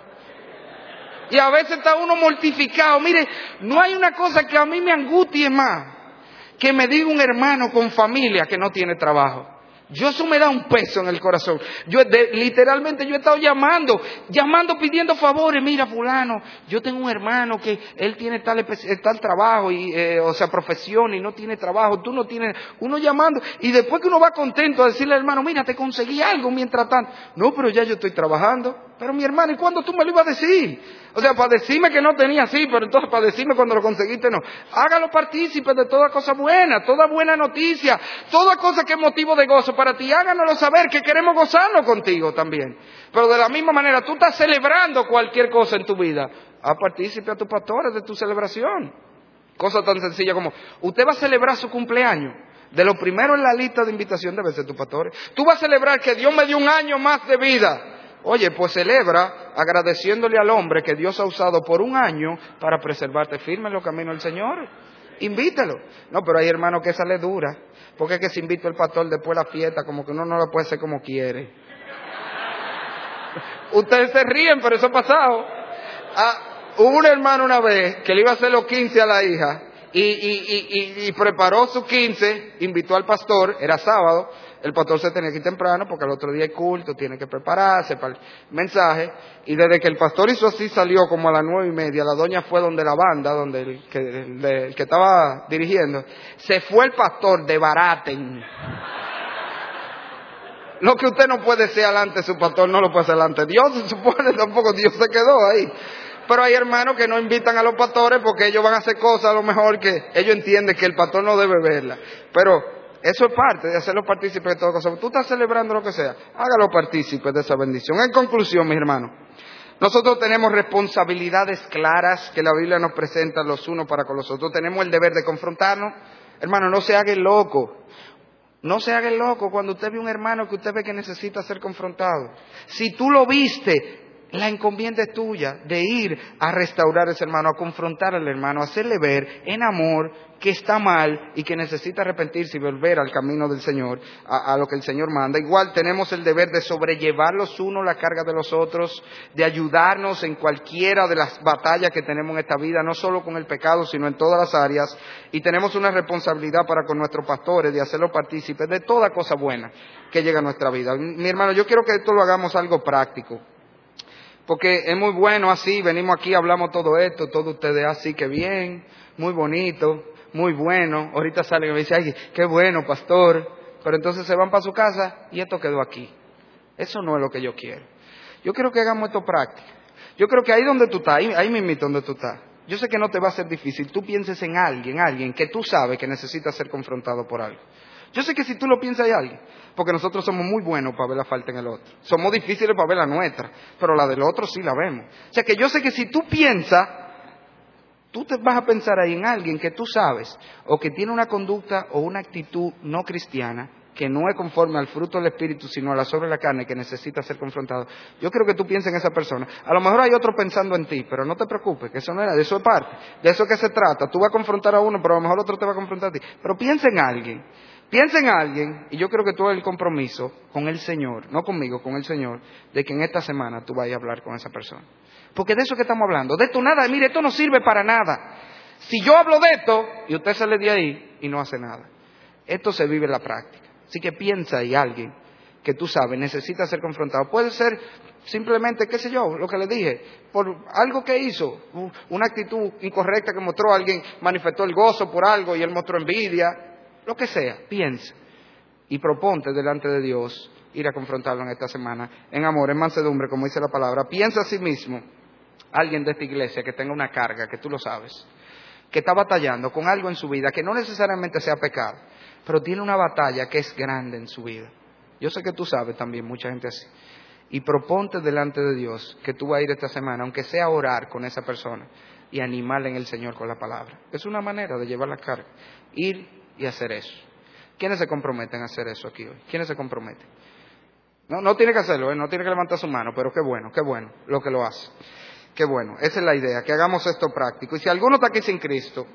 Y a veces está uno mortificado. Mire, no hay una cosa que a mí me angustie más que me diga un hermano con familia que no tiene trabajo. Eso me da un peso en el corazón. Literalmente yo he estado llamando, pidiendo favores. Mira, fulano, yo tengo un hermano que él tiene tal trabajo, profesión, y no tiene trabajo. Tú no tienes, uno llamando. Y después que uno va contento a decirle al hermano, mira, te conseguí algo mientras tanto. No, pero ya yo estoy trabajando. Pero mi hermano, ¿y cuándo tú me lo ibas a decir? O sea, para decirme que no tenía, sí, pero entonces para decirme cuando lo conseguiste, no. Hágalo partícipe de toda cosa buena, toda buena noticia, toda cosa que es motivo de gozo para ti. Háganoslo saber que queremos gozarlo contigo también. Pero de la misma manera, tú estás celebrando cualquier cosa en tu vida. Haz partícipe a tus pastores de tu celebración. Cosa tan sencilla como, usted va a celebrar su cumpleaños. De lo primero en la lista de invitación debe ser tu pastor. Tú vas a celebrar que Dios me dio un año más de vida. Oye, pues celebra agradeciéndole al hombre que Dios ha usado por un año para preservarte firme en los caminos del Señor. Invítalo. No, pero hay hermanos que esa le dura. Porque es que si invita el pastor después de la fiesta, como que uno no la puede hacer como quiere. Ustedes se ríen, pero eso ha pasado. Hubo un hermano una vez que le iba a hacer los 15 a la hija y preparó sus 15, invitó al pastor, era sábado. El pastor se tenía que ir temprano porque al otro día hay culto, tiene que prepararse para el mensaje. Y desde que el pastor hizo así, salió como a las 9:30. La doña fue donde la banda, donde el que estaba dirigiendo. Se fue el pastor de baraten. Lo que usted no puede ser alante su pastor, no lo puede ser alante Dios. Se supone tampoco Dios se quedó ahí. Pero hay hermanos que no invitan a los pastores porque ellos van a hacer cosas a lo mejor que ellos entienden que el pastor no debe verla. Pero eso es parte de hacerlo partícipe de todas cosas. Tú estás celebrando lo que sea, hágalo partícipe de esa bendición. En conclusión, mis hermanos, nosotros tenemos responsabilidades claras que la Biblia nos presenta los unos para con los otros. Tenemos el deber de confrontarnos. Hermano, no se haga el loco. No se haga el loco cuando usted ve un hermano que usted ve que necesita ser confrontado. Si tú lo viste, la encomienda es tuya de ir a restaurar a ese hermano, a confrontar al hermano, a hacerle ver en amor que está mal y que necesita arrepentirse y volver al camino del Señor, a lo que el Señor manda. Igual tenemos el deber de sobrellevar los unos la carga de los otros, de ayudarnos en cualquiera de las batallas que tenemos en esta vida, no solo con el pecado, sino en todas las áreas. Y tenemos una responsabilidad para con nuestros pastores de hacerlos partícipes de toda cosa buena que llega a nuestra vida. Mi hermano, yo quiero que esto lo hagamos algo práctico. Porque es muy bueno así, venimos aquí, hablamos todo esto, todos ustedes así, que bien, muy bonito, muy bueno. Ahorita salen y me dicen, ay, qué bueno, pastor. Pero entonces se van para su casa y esto quedó aquí. Eso no es lo que yo quiero. Yo quiero que hagamos esto práctico. Yo creo que ahí donde tú estás, ahí mismito donde tú estás, yo sé que no te va a ser difícil. Tú pienses en alguien que tú sabes que necesita ser confrontado por algo. Yo sé que si tú lo piensas hay alguien, porque nosotros somos muy buenos para ver la falta en el otro. Somos difíciles para ver la nuestra, pero la del otro sí la vemos. O sea que yo sé que si tú piensas, tú te vas a pensar ahí en alguien que tú sabes, o que tiene una conducta o una actitud no cristiana, que no es conforme al fruto del Espíritu, sino a la obra de la carne, que necesita ser confrontado. Yo creo que tú pienses en esa persona. A lo mejor hay otro pensando en ti, pero no te preocupes, que eso no era, de eso es parte. De eso es que se trata. Tú vas a confrontar a uno, pero a lo mejor otro te va a confrontar a ti. Pero piensa en alguien. Piensa en alguien, y yo creo que tú hagas el compromiso con el Señor, no conmigo, con el Señor, de que en esta semana tú vayas a hablar con esa persona. Porque de eso que estamos hablando, de esto nada, mire, esto no sirve para nada. Si yo hablo de esto, y usted sale de ahí y no hace nada. Esto se vive en la práctica. Así que piensa ahí alguien que tú sabes necesita ser confrontado. Puede ser simplemente, qué sé yo, lo que le dije, por algo que hizo, una actitud incorrecta que mostró, alguien manifestó el gozo por algo y él mostró envidia, lo que sea. Piensa y proponte delante de Dios ir a confrontarlo en esta semana, en amor, en mansedumbre, como dice la palabra. Piensa a sí mismo, alguien de esta iglesia que tenga una carga, que tú lo sabes, que está batallando con algo en su vida, que no necesariamente sea pecado, pero tiene una batalla que es grande en su vida. Yo sé que tú sabes también, mucha gente así. Y proponte delante de Dios que tú vas a ir esta semana, aunque sea a orar con esa persona y animarle en el Señor con la palabra. Es una manera de llevar la carga, ir y hacer eso. ¿Quiénes se comprometen a hacer eso aquí hoy? ¿Quiénes se comprometen? No tiene que hacerlo, no tiene que levantar su mano, pero qué bueno lo que lo hace. Qué bueno, esa es la idea, que hagamos esto práctico. Y si alguno está aquí sin Cristo,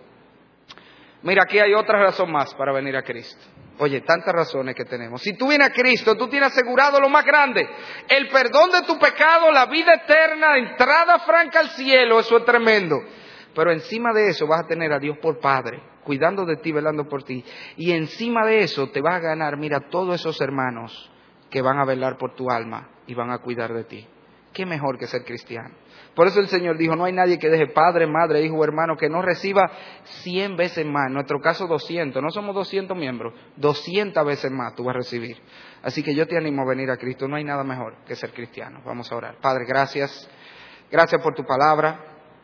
mira, aquí hay otra razón más para venir a Cristo. Oye, tantas razones que tenemos. Si tú vienes a Cristo, tú tienes asegurado lo más grande: el perdón de tu pecado, la vida eterna, entrada franca al cielo. Eso es tremendo. Pero encima de eso vas a tener a Dios por Padre, cuidando de ti, velando por ti. Y encima de eso te vas a ganar, mira, todos esos hermanos que van a velar por tu alma y van a cuidar de ti. ¿Qué mejor que ser cristiano? Por eso el Señor dijo, no hay nadie que deje padre, madre, hijo, hermano, que no reciba 100 veces más. En nuestro caso 200, no somos 200 miembros, 200 veces más tú vas a recibir. Así que yo te animo a venir a Cristo, no hay nada mejor que ser cristiano. Vamos a orar. Padre, gracias por tu palabra.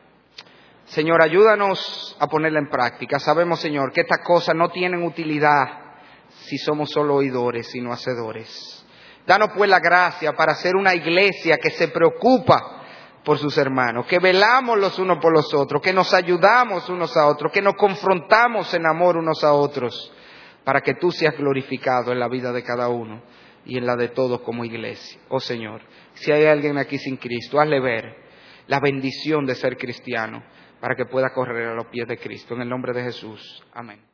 Señor, ayúdanos a ponerla en práctica. Sabemos, Señor, que estas cosas no tienen utilidad si somos solo oidores, sino hacedores. Danos pues la gracia para ser una iglesia que se preocupa por sus hermanos, que velamos los unos por los otros, que nos ayudamos unos a otros, que nos confrontamos en amor unos a otros, para que tú seas glorificado en la vida de cada uno y en la de todos como iglesia. Oh Señor, si hay alguien aquí sin Cristo, hazle ver la bendición de ser cristiano, para que pueda correr a los pies de Cristo. En el nombre de Jesús. Amén.